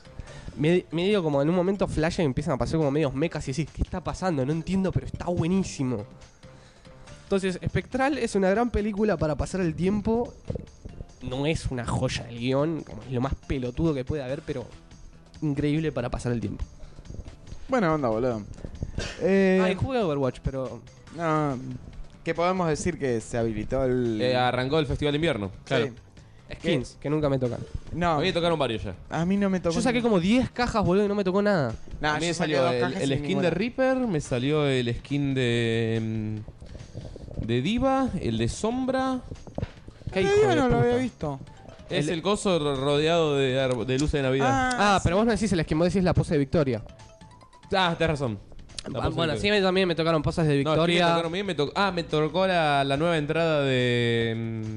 Me- medio como en un momento flash y empiezan a pasar como medios mecas y decís, ¿qué está pasando? No entiendo, pero está buenísimo. Entonces, Espectral es una gran película para pasar el tiempo. No es una joya del guión, como es lo más pelotudo que puede haber, pero increíble para pasar el tiempo. Buena onda, boludo. Eh, Ah, y jugué a Overwatch, pero no, que podemos decir que se habilitó el. Eh, arrancó el Festival de Invierno. Sí. skins, que nunca me tocan. No, A mí me tocaron varios ya. a mí no me tocó. Yo saqué como diez cajas, boludo, y no me tocó nada. Nah, a mí yo me saqué salió dos el, cajas el sin skin ninguna. de Reaper, me salió el skin de. mm, de Diva, el de Sombra. ¿Qué Eh, hijo yo de no lo puta. había visto. Es El- el, coso rodeado de, arbo- de luces de Navidad. Ah, pero vos no decís el skin, vos decís la pose de Victoria. Ah, tenés razón. La Ah, pose bueno, de sí, me- también me tocaron poses de No, es que me Victoria. tocaron bien, me tocó- ah, me tocó la, la nueva entrada de.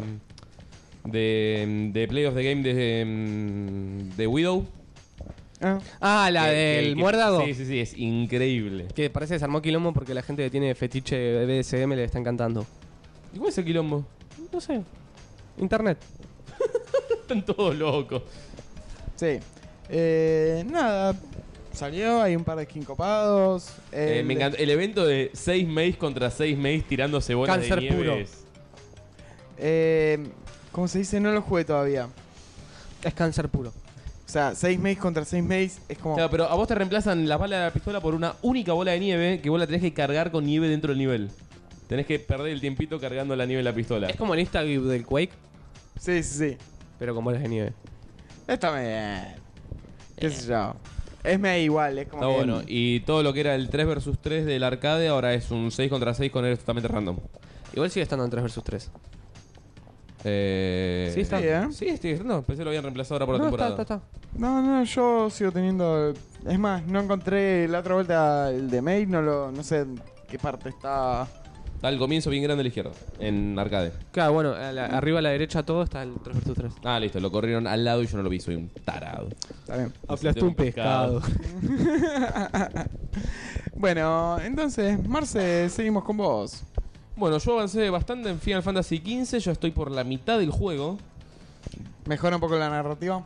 mm, de. de Play of the Game de. mm, de Widow. Ah, Ah, la Que- del que- que- muérdago. Sí, sí, sí, es increíble. Que parece que se armó quilombo porque la gente que tiene fetiche de B D S M le está encantando. ¿Y cuál es el quilombo? No sé. Internet. Están todos locos. sí. Eh, nada. Salió, hay un par de skins copados. Eh, el- me encanta. El evento de seis maze contra seis maze tirándose bolas Cáncer de nieve. puro. es- eh, ¿Cómo se dice? No lo jugué todavía. Es cáncer puro. O sea, seis maze contra seis maze es como... Claro, pero a vos te reemplazan la bala de la pistola por una única bola de nieve que vos la tenés que cargar con nieve dentro del nivel. Tenés que perder el tiempito cargando la nieve en la pistola. Es como el Instagram del Quake, Sí, sí, sí. pero con bolas de nieve. Está bien. ¿Qué sé yo? Es medio igual, es como Está que... bueno. Y todo lo que era el tres versus tres del arcade ahora es un seis contra seis con héroes totalmente random. Igual sigue estando en tres versus tres. Eh... Sí, está. Sí, ¿eh? Sí, estoy estando. Pensé que lo habían reemplazado ahora por la No, temporada. está, está, está. No, no, yo sigo teniendo... Es más, no encontré la otra vuelta el de Maid, no lo, no sé en qué parte está... Está al comienzo bien grande a la izquierda, en arcade. Claro, bueno, a la- arriba a la derecha todo está el tres versus tres. Ah, listo, lo corrieron al lado y yo no lo vi, soy un tarado. Está bien. Aplastó un pescado. Bueno, entonces, Marce, seguimos con vos. Bueno, yo avancé bastante en Final Fantasy quince, yo estoy por la mitad del juego. ¿Mejora un poco la narrativa?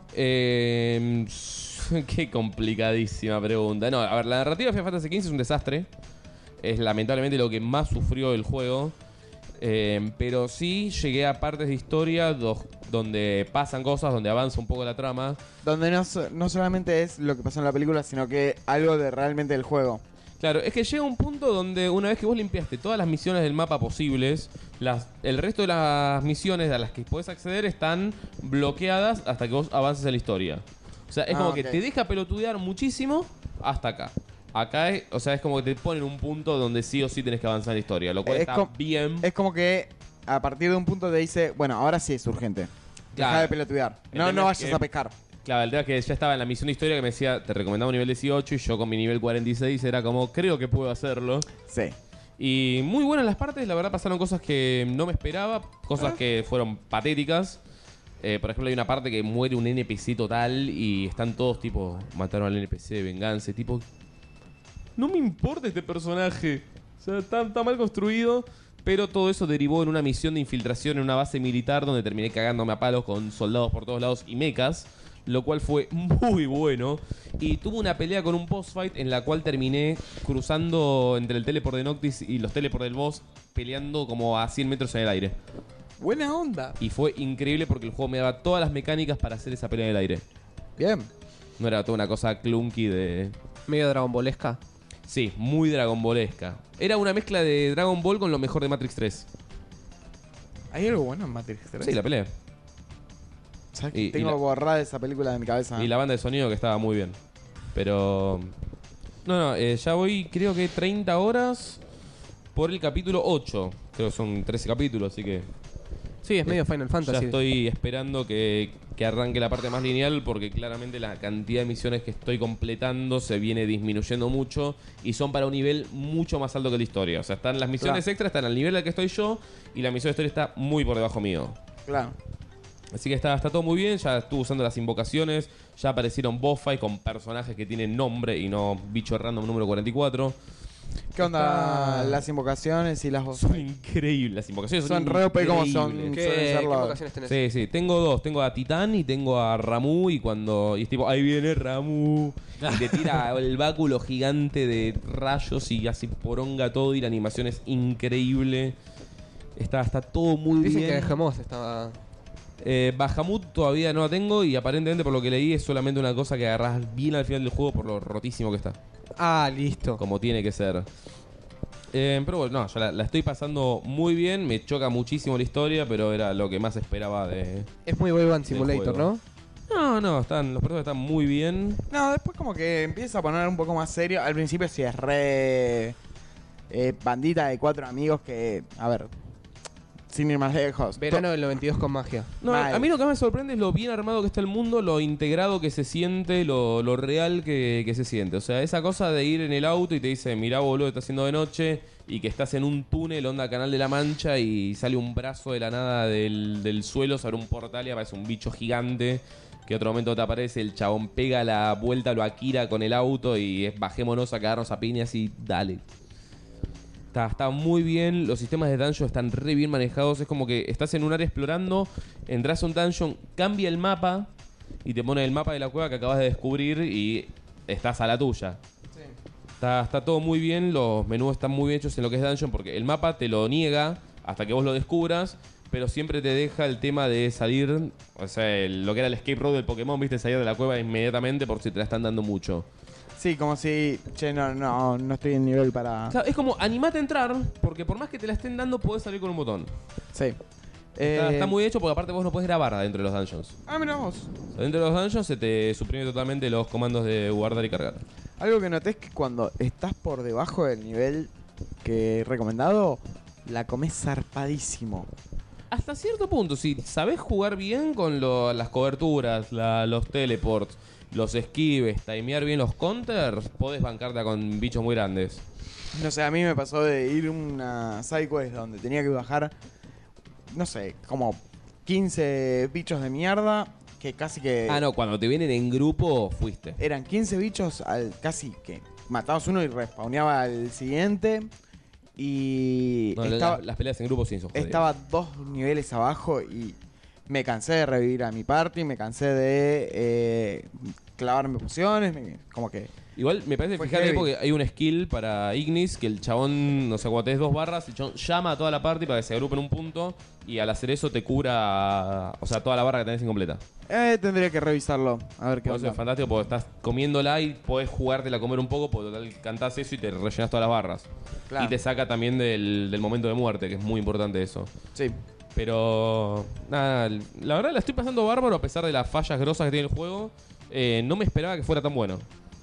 Eh, qué complicadísima pregunta. No, a ver, la narrativa de Final Fantasy quince es un desastre. Es lamentablemente lo que más sufrió el juego. Eh, pero sí llegué a partes de historia do- donde pasan cosas, donde avanza un poco la trama. Donde no, so- no solamente es lo que pasó en la película, sino que algo de realmente del juego. Claro, es que llega un punto donde una vez que vos limpiaste todas las misiones del mapa posibles, las, el resto de las misiones a las que podés acceder están bloqueadas hasta que vos avances en la historia. O sea, es Ah, como ok. que te deja pelotudear muchísimo hasta acá. Acá, es, o sea, es como que te ponen un punto donde sí o sí tenés que avanzar en la historia, lo cual Es está com- bien. Es como que a partir de un punto te dice, bueno, ahora sí es urgente. Deja Claro. de pelotudear. El No, tema no es vayas que- a pescar. Claro, el tema es que ya estaba en la misión de historia que me decía, te recomendaba un nivel dieciocho y yo con mi nivel cuarenta y seis era como, creo que puedo hacerlo. Sí. Y muy buenas las partes, la verdad pasaron cosas que no me esperaba, cosas Ah. que fueron patéticas. Eh, por ejemplo, hay una parte que muere un N P C total y están todos tipo, mataron al N P C de venganza, tipo, no me importa este personaje. O sea, está, está mal construido, pero todo eso derivó en una misión de infiltración en una base militar donde terminé cagándome a palos con soldados por todos lados y mechas, lo cual fue muy bueno. Y tuve una pelea con un boss fight en la cual terminé cruzando entre el teleport de Noctis y los teleport del boss, peleando como a cien metros en el aire. Buena onda. Y fue increíble porque el juego me daba todas las mecánicas para hacer esa pelea en el aire. Bien. No era toda una cosa clunky de... Medio Dragon Ballesca. Sí, muy Dragon Ballesca. Era una mezcla de Dragon Ball con lo mejor de Matrix tres. ¿Hay algo bueno en Matrix tres? Sí, la pelea. ¿Sabes y- que y tengo la- borrada esa película de mi cabeza? Y la banda de sonido que estaba muy bien. Pero... No, no, eh, ya voy creo que treinta horas por el capítulo ocho. Creo que son trece capítulos, así que Sí, es medio Final ya Fantasy. estoy esperando que, que arranque la parte más lineal porque claramente la cantidad de misiones que estoy completando se viene disminuyendo mucho y son para un nivel mucho más alto que la historia. O sea, están las misiones Claro. extras están al nivel al que estoy yo y la misión de historia está muy por debajo mío. Claro. Así que está, está todo muy bien, ya estuve usando las invocaciones, ya aparecieron boss fight con personajes que tienen nombre y no bicho random número cuarenta y cuatro. ¿Qué onda Está- las invocaciones y las voces? Son increíbles las invocaciones. Son re O P como son. increíbles. ¿Qué, Suelen ser qué los- invocaciones tenés? Sí, sí, tengo dos, tengo a Titán y tengo a Ramu y cuando... Y es tipo, ahí viene Ramu. Y te tira el báculo gigante de rayos y así poronga todo y la animación es increíble. Está, está todo muy Dicen bien. que Gemoz estaba... Eh, Bahamut todavía no la tengo y aparentemente por lo que leí es solamente una cosa que agarrás bien al final del juego por lo rotísimo que está. Ah, listo. Como tiene que ser. Eh, pero bueno, no, yo la, la estoy pasando muy bien. Me choca muchísimo la historia, pero era lo que más esperaba de... Es muy Boy Band Simulator, juego. ¿no? No, no, están, los personajes están muy bien. No, después como que empieza a poner un poco más serio. Al principio sí es re... eh, bandita de cuatro amigos que... A ver... Sin ir más lejos. Verano del noventa y dos con magia. No, Mal. a mí lo que más me sorprende es lo bien armado que está el mundo, lo integrado que se siente, lo, lo real que, que se siente. O sea, esa cosa de ir en el auto y te dice, mirá boludo, está haciendo de noche, y que estás en un túnel, onda Canal de la Mancha, y sale un brazo de la nada del, del suelo, se abre un portal y aparece un bicho gigante, que otro momento te aparece, el chabón pega la vuelta, lo Akira con el auto, y es bajémonos a cagarnos a piñas y dale. Está, está muy bien, los sistemas de dungeon están re bien manejados. Es como que estás en un área explorando, entras a un dungeon, cambia el mapa y te pone el mapa de la cueva que acabas de descubrir y estás a la tuya. Está, está todo muy bien, los menús están muy bien hechos en lo que es Dungeon, porque el mapa te lo niega hasta que vos lo descubras, pero siempre te deja el tema de salir, o sea, el- lo que era el escape road del Pokémon, viste, salir de la cueva inmediatamente por si te la están dando mucho. Sí, como si, che, no, no, no estoy en nivel para... O sea, es como, animate a entrar, porque por más que te la estén dando, podés salir con un botón. Sí. Está, Eh, está muy hecho porque aparte vos no podés grabar dentro de los dungeons. Ah, mira vos. O sea, dentro de los dungeons se te suprime totalmente los comandos de guardar y cargar. Algo que noté es que cuando estás por debajo del nivel que he recomendado, la comes zarpadísimo. Hasta cierto punto, si sabés jugar bien con lo- las coberturas, la- los teleports, los esquives, timear bien los counters, podés bancarte con bichos muy grandes. No sé, a mí me pasó de ir a una sidequest donde tenía que bajar, no sé, como quince bichos de mierda, que casi que... Ah, no, cuando te vienen en grupo, fuiste. Eran quince bichos al casi que matabas uno y respawneaba al siguiente. Y No, la- estaba, las peleas en grupo sí son jodidas. estaba dos niveles abajo y me cansé de revivir a mi party, me cansé de eh, clavarme pociones, me- como que... Igual me parece, Fue fíjate, heavy. porque hay un skill para Ignis que el chabón, no sé, cuando tenés dos barras, el chabón llama a toda la party para que se agrupe en un punto y al hacer eso te cura, o sea, toda la barra que tenés incompleta. Eh, tendría que revisarlo, a ver qué Por eso onda. es fantástico porque estás comiéndola y podés jugártela a comer un poco porque total cantás eso y te rellenás todas las barras. Claro. Y te saca también del, del momento de muerte, que es muy importante eso. Sí. Pero, nada, la verdad la estoy pasando bárbaro a pesar de las fallas grosas que tiene el juego. Eh, no me esperaba que fuera tan bueno.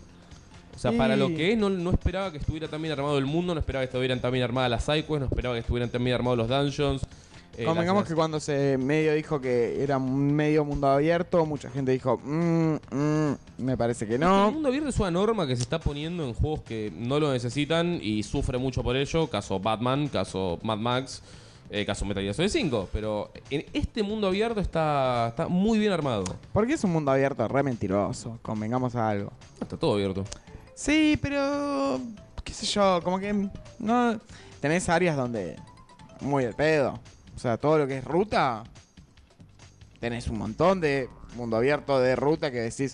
O sea, Sí. para lo que es, no, no esperaba que estuviera tan bien armado el mundo, no esperaba que estuvieran tan bien armadas las sidequests, no esperaba que estuvieran tan bien armados los dungeons. Eh, Convengamos las- que cuando se medio dijo que era un medio mundo abierto, mucha gente dijo, mmm, mm, me parece que El no. mundo abierto es una norma que se está poniendo en juegos que no lo necesitan y sufre mucho por ello. Caso Batman, caso Mad Max, eh, caso Metal Gear Solid cinco. Pero en este mundo abierto está, está muy bien armado. Porque es un mundo abierto re mentiroso, convengamos a algo. Está todo abierto. Sí, pero qué sé yo, como que no tenés áreas donde muy el pedo. O sea, todo lo que es ruta, tenés un montón de mundo abierto de ruta que decís,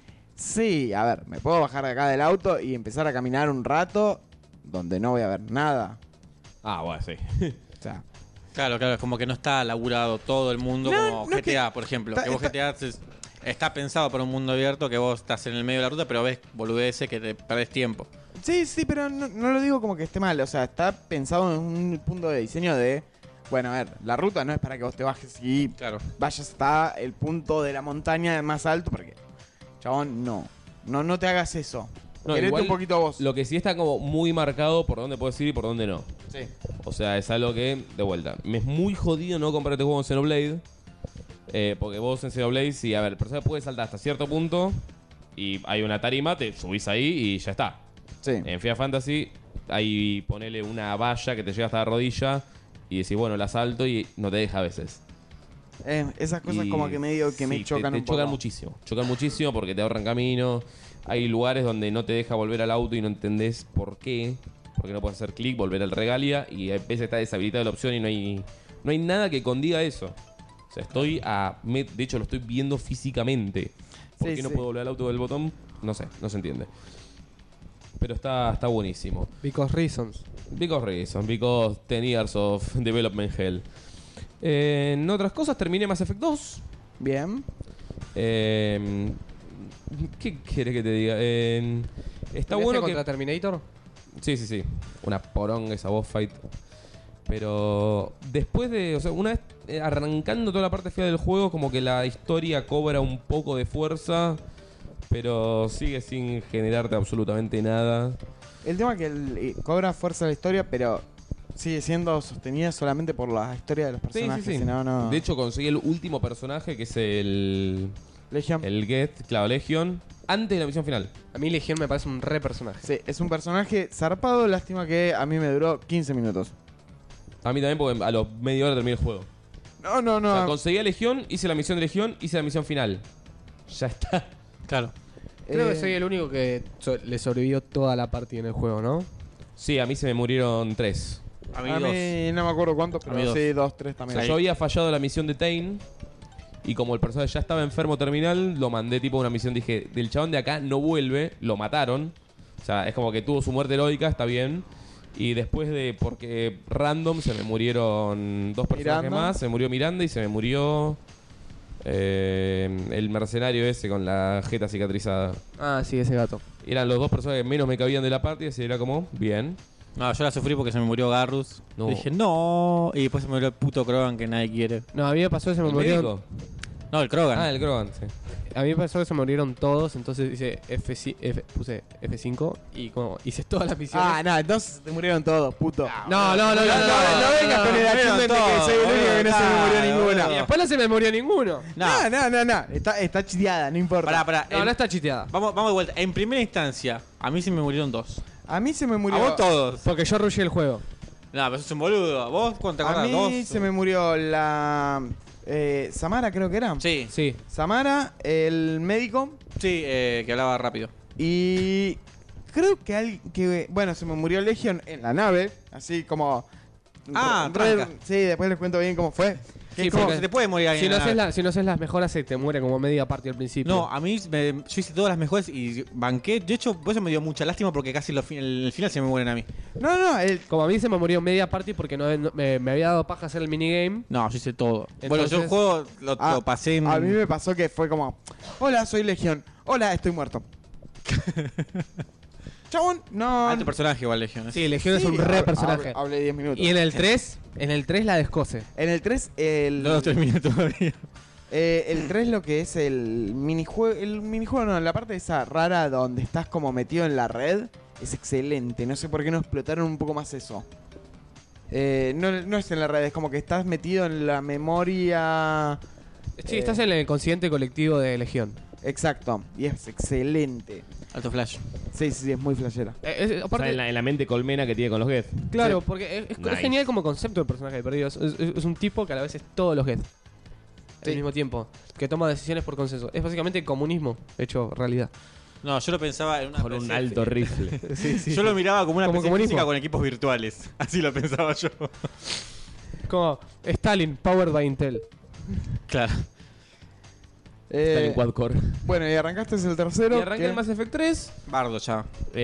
sí, a ver, me puedo bajar de acá del auto y empezar a caminar un rato donde no voy a ver nada. Ah, bueno, sí. O sea, Claro, claro, es como que no está laburado todo el mundo No, como no G T A, que- por ejemplo. está- que vos está- G T A se- está pensado para un mundo abierto, que vos estás en el medio de la ruta, pero ves boludeces que te perdés tiempo. sí, sí, pero no, no lo digo como que esté mal. O sea, está pensado en un punto de diseño de, bueno, a ver, la ruta no es para que vos te bajes y Claro. vayas hasta el punto de la montaña más alto, porque, chabón, no. No, no te hagas eso. No, Querete igual, un poquito vos. Lo que sí está como muy marcado por dónde puedes ir y por dónde no. Sí. O sea, es algo que, de vuelta, me es muy jodido no comprar este juego en Xenoblade. Eh, porque vos en Xenoblade, sí, a ver, el personaje puede saltar hasta cierto punto y hay una tarima, te subís ahí y ya está. Sí. En Final Fantasy, ahí ponele una valla que te llega hasta la rodilla y decís, bueno, la salto y no te deja a veces. Eh, esas cosas Y como que medio que sí, me te- chocan te, un chocan poco. muchísimo. Chocan muchísimo porque te ahorran camino. Hay lugares donde no te deja volver al auto y no entendés por qué. Porque no puedes hacer clic, volver al regalia. Y a veces está deshabilitada la opción y no hay, no hay nada que condiga eso. O sea, estoy a... me- de hecho, lo estoy viendo físicamente. ¿Por Sí, qué no sí. puedo volver al auto del botón? No sé, no se entiende. Pero está, está buenísimo. Because reasons. Because reason, because ten years of development hell. Eh, en otras cosas, terminé Mass Effect dos. Bien. Eh, ¿Qué querés que te diga? Eh, está ¿Peleaste bueno contra que... Terminator? Sí, sí, sí. Una poronga esa boss fight. Pero después de... O sea, una vez eh, arrancando toda la parte fea del juego, como que la historia cobra un poco de fuerza, pero sigue sin generarte absolutamente nada. El tema es que el- eh, cobra fuerza la historia, pero sigue siendo sostenida solamente por la historia de los Sí, personajes. sí, sí. Si no, no. De hecho, conseguí el último personaje, que es el... Legion. El Get, claro, Legion, antes de la misión final. A mí Legión me parece un re personaje. Sí, es un personaje zarpado. Lástima que a mí me duró quince minutos. A mí también, porque a los media hora terminé el juego. No, no, no. O sea, conseguí a Legión, hice la misión de Legión, hice la misión final. Ya está. Claro. Creo Eh, que soy el único que so- le sobrevivió toda la partida en el juego, ¿no? Sí, a mí se me murieron tres. A mí A dos. mí no me acuerdo cuántos, A mí pero dos. sí, dos, tres O también. sea, yo había fallado la misión de Tain. Y como el personaje ya estaba enfermo terminal, lo mandé tipo a una misión. Dije, del chabón de acá no vuelve, lo mataron. O sea, es como que tuvo su muerte heroica, está bien. Y después de, porque random se me murieron dos personajes Miranda. más. Se murió Miranda y se me murió eh, el mercenario ese con la jeta cicatrizada. Ah, sí, ese gato. Eran los dos personajes que menos me cabían de la parte, así era como, bien. No, yo la sufrí porque se me murió Garrus. No. Y dije, no. Y después se me murió el puto Krogan que nadie quiere. No, a mí me pasó que se me ¿El murieron. médico? No, el Krogan. Ah, el Krogan, sí. A mí me pasó que se murieron todos, entonces hice F, F puse F cinco y como hice todas las misiones. Ah, no, entonces se murieron todos, puto. no, no, no, no, no, No, no, no vengas con el achievement de que soy el único que no se me murió ninguno. Y después no se me murió ninguno. No, no, no, no. Está, está chiteada, no importa. Pará, pará. No, en- no está chiteada. Vamos, vamos de vuelta. En primera instancia, a mí se me murieron dos. A mí se me murió. A vos todos. Porque yo rushé el juego. No, pero sos un boludo. ¿Vos cuánto te A acordás? mí ¿Dos? se me murió la. Eh, Samara, creo que era. Sí, Sí. Samara, el médico. sí, eh, que hablaba rápido. Y. Creo que alguien. Que, bueno, se me murió Legion en la nave. Así como. Ah, Red- tranca. Sí, después les cuento bien cómo fue. Que Sí, es como- ¿Cómo se te puede morir Si alguien? no, en la haces nave? la, si no haces las mejoras, se te muere como media parte al principio. No, a mí me- yo hice todas las mejores y banqué. De hecho, por eso me dio mucha lástima porque casi lo fi- en el final se me mueren a mí. No, no, el, Como a mí se me murió media parte porque no, no- me, me había dado paja hacer el minigame. No, yo hice todo. Entonces- bueno, yo el juego lo, a, lo pasé en. a mí me pasó que fue como: Hola, soy Legión. Hola, estoy muerto. Chabón, no. Alto personaje igual, Legion. Sí, Legión es Sí, un re hab- personaje. hab- Hablé diez minutos. Y en el tres, en el tres la descose. En el tres, el. No lo terminé todavía. Eh, el tres lo que es el minijuego, el minijuego no, la parte esa rara donde estás como metido en la red es excelente. No sé por qué no explotaron un poco más eso. Eh, no, no es en la red, es como que estás metido en la memoria. Sí, Eh. estás en el consciente colectivo de Legión. Exacto, y es excelente. Alto flash. Sí, sí, sí, es muy flashera. Eh, es- O sea, aparte, en, la, en la mente colmena que tiene con los Geth. claro, Sí. porque es, es- es Nice. genial como concepto el personaje de perdido. Es, es- es un tipo que a la vez es todos los Geth. Sí. Al mismo tiempo. Que toma decisiones por consenso. Es básicamente comunismo hecho realidad. No, yo lo pensaba en una. Con un P C. alto rifle. Sí, sí. Yo lo miraba como una Como P C comunismo. física con equipos virtuales. Así lo pensaba yo. Como Stalin, powered by Intel. Claro. Está Eh, en quad core. bueno, y arrancaste el tercero. Y arranca que- el Mass Effect tres. Bardo ya.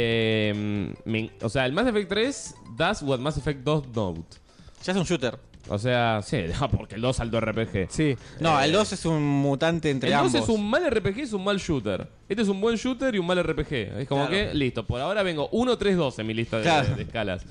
eh, me- o sea, el Mass Effect tres does what Mass Effect dos don't. Ya es un shooter. O sea, sí, no, porque el dos alto R P G. Sí. No, Eh, el dos es un mutante entre El ambos. dos es un mal R P G, es un mal shooter. Este es un buen shooter y un mal R P G. Es como Claro. que, listo, por ahora vengo uno tres dos en mi lista de, Claro. de escalas.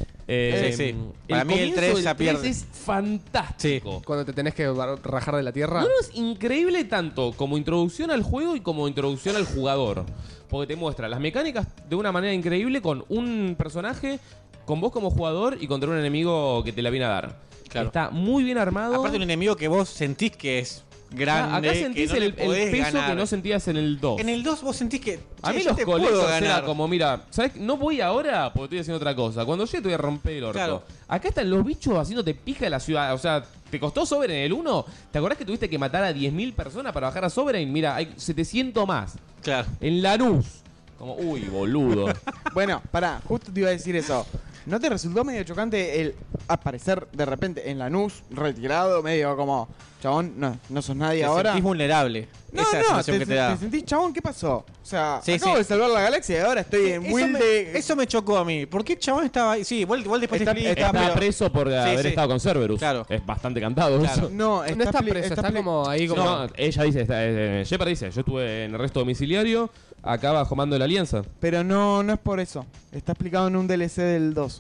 Eh, Sí, sí. Para mí el comienzo tres del ya tres pierde. es fantástico. Cuando te tenés que bar- rajar de la tierra. No, no, es increíble tanto como introducción al juego y como introducción al jugador. Porque te muestra las mecánicas de una manera increíble con un personaje, con vos como jugador y contra un enemigo que te la viene a dar. Claro. Está muy bien armado. Aparte, un enemigo que vos sentís que es grande. Acá sentís que no el, le el podés peso ganar. que no sentías en el dos. En el dos vos sentís que. A che, mí yo los te puedo colegas ganar. era como, mira, ¿sabes? No voy ahora porque estoy haciendo otra cosa. Cuando llegue te voy a romper el orto. Claro. Acá están los bichos haciéndote pija de la ciudad. O sea, ¿te costó Sovereign en el uno? ¿Te acordás que tuviste que matar a diez mil personas para bajar a Sovereign? Mira, hay setecientos más. Claro. En Lanús. Como, uy, boludo. Bueno, pará, justo te iba a decir eso. ¿No te resultó medio chocante el aparecer de repente en Lanús, retirado, medio como, chabón, no, no sos nadie Te ahora? sentís vulnerable. No, Esa es la no, sensación te, que te da. te sentís, chabón, ¿qué pasó? O sea, Sí, acabo sí. de salvar la galaxia y ahora estoy en Eso Wilde. me, eso me chocó a mí. ¿Por qué el chabón estaba ahí? Sí, igual, igual después Está- te explica, Está pero- preso por haber sí. estado con Cerberus. Claro. Es bastante cantado Claro. eso. No, No está pli- preso, está pli- como ahí como. No, ella dice, está, eh, Shepard dice, yo estuve en arresto domiciliario, acá bajo mando de la Alianza. Pero no, no es por eso. Está explicado en un D L C del dos.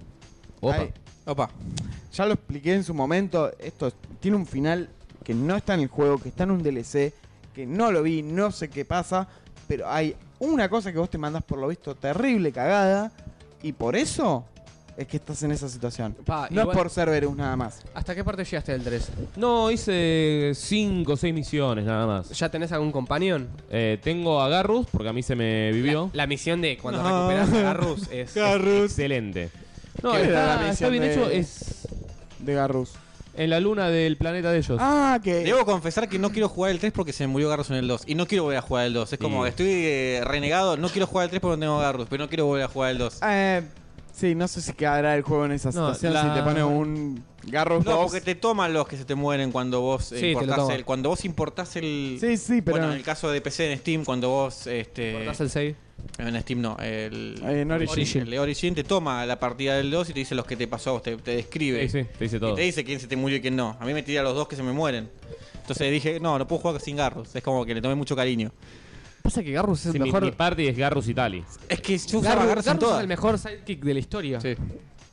Opa. Ahí. Opa. Ya lo expliqué en su momento. Esto tiene un final que no está en el juego, que está en un D L C, que no lo vi, no sé qué pasa, pero hay una cosa que vos te mandás por lo visto terrible cagada y por eso es que estás en esa situación. Pa, no igual- es por Cerberus nada más. ¿Hasta qué parte llegaste del tres? No, hice cinco o seis misiones nada más. ¿Ya tenés algún companion? Eh, tengo a Garrus, porque a mí se me vivió. La misión de cuando No. recuperás a Garrus es. Excelente. No, ¿Qué era la está, está misión bien de- hecho. Es De Garrus. en la luna del planeta de ellos. Ah, que. Debo confesar que no quiero jugar el tres porque se me murió Garrus en el dos. Y no quiero volver a jugar el dos. Es como, Sí. estoy eh, renegado. No quiero jugar el tres porque no tengo Garrus. Pero no quiero volver a jugar el dos. Eh, Sí, no sé si quedará el juego en esa No, situación la- si te pone un Garrus No, dos. porque te toman los que se te mueren cuando vos eh, Sí, te lo importás toman. el, cuando vos importás el. Sí, sí, pero Bueno, en el caso de P C en Steam, cuando vos este Cortás el save. en Steam no, el En Origin. el de Origin te toma la partida del dos y te dice los que te pasó, a vos, te, te describe. Sí, sí, te dice Y todo. te dice quién se te murió y quién no. A mí me tira los dos que se me mueren. Entonces dije, no, no puedo jugar sin Garrus. Es como que le tomé mucho cariño. Pasa que Garrus es el Sí, mi, mejor. mi party es Garrus Italy. Es que yo usaba Garrus, Garrus en Garrus es todas. el mejor sidekick de la historia. Sí.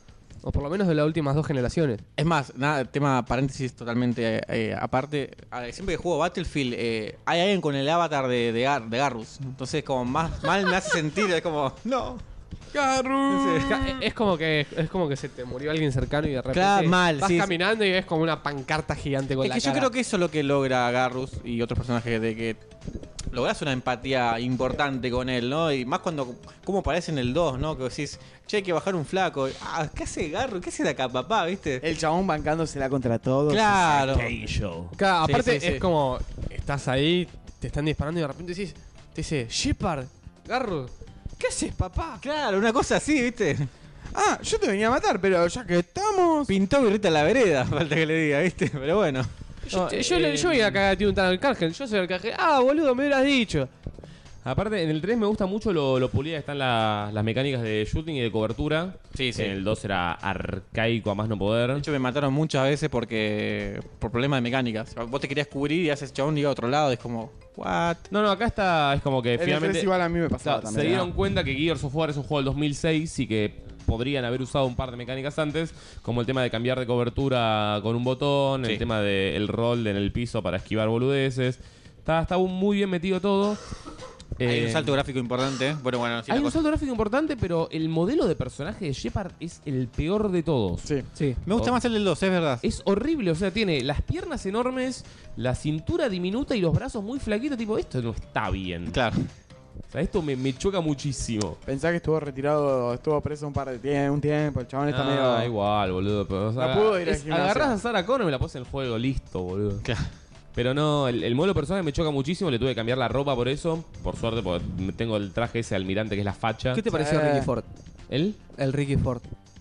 O por lo menos de las últimas dos generaciones. Es más, nada, tema paréntesis totalmente eh, aparte. A ver, siempre que juego Battlefield, eh, hay alguien con el avatar de, de, Gar- de Garrus. Entonces, como más mal me hace sentir, es como, no. Garrus. Es como que es como que se te murió alguien cercano y de repente Claro, mal, vas sí, sí. caminando y ves como una pancarta gigante con Es la que yo cara. creo que eso es lo que logra Garrus y otros personajes, de que lográs una empatía importante con él, ¿no? Y más cuando, como aparece en el dos, ¿no? Que decís, che, hay que bajar un flaco. Ah, ¿qué hace Garrus? ¿Qué hace de acá, papá? ¿Viste? El chabón bancándosela contra todos. Claro. Claro, Sí, aparte sí, sí. es como estás ahí, te están disparando y de repente decís, te dice, Shepard, Garrus, ¿qué haces, papá? Claro, una cosa así, ¿viste? Ah, yo te venía a matar, pero ya que estamos... Pintó birrita en la vereda, falta que le diga, ¿viste? Pero bueno. Yo, No, yo, eh, yo voy a cagar a un tal Arcángel, yo soy Arcángel. Ah, boludo, me hubieras dicho. Aparte, en el tres me gusta mucho lo, lo pulida que están la- las mecánicas de shooting y de cobertura. Sí, sí. En el dos era arcaico a más no De poder. hecho, me mataron muchas veces porque por problemas de mecánicas. Vos te querías cubrir y haces chabón y iba a otro lado. Y es como, ¿what? No, no, acá está, es como que El finalmente... tres igual a mí me pasaba Claro, también. se dieron ¿no? cuenta que Gears of War es un juego del dos mil seis y que podrían haber usado un par de mecánicas antes, como el tema de cambiar de cobertura con un botón, Sí. el tema del rol en el piso para esquivar boludeces. Está, está muy bien metido todo. Hay Eh, un salto gráfico importante. Bueno, bueno, sí, hay la un cosa- salto gráfico importante, pero el modelo de personaje de Shepard es el peor de todos. Sí. Sí. Me gusta Oh. más el del dos, es verdad. Es horrible, o sea, tiene las piernas enormes, la cintura diminuta y los brazos muy flaquitos. Tipo, esto no está bien. Claro. O sea, esto me, me choca muchísimo. Pensá que estuvo retirado, estuvo preso un par de tiempo, un tiempo, el chabón está Ah, medio... igual, boludo. Pero, o sea, No pudo ir al es- gimnasio. agarrás a Sarah Connor y me la pones en el juego, listo, boludo. Claro. Pero no, el, el modelo personaje me choca muchísimo, le tuve que cambiar la ropa por eso. Por suerte, porque tengo el traje ese almirante que es la facha. ¿Qué te pareció Sí. Ricky Ford? ¿Él? El Ricky Ford.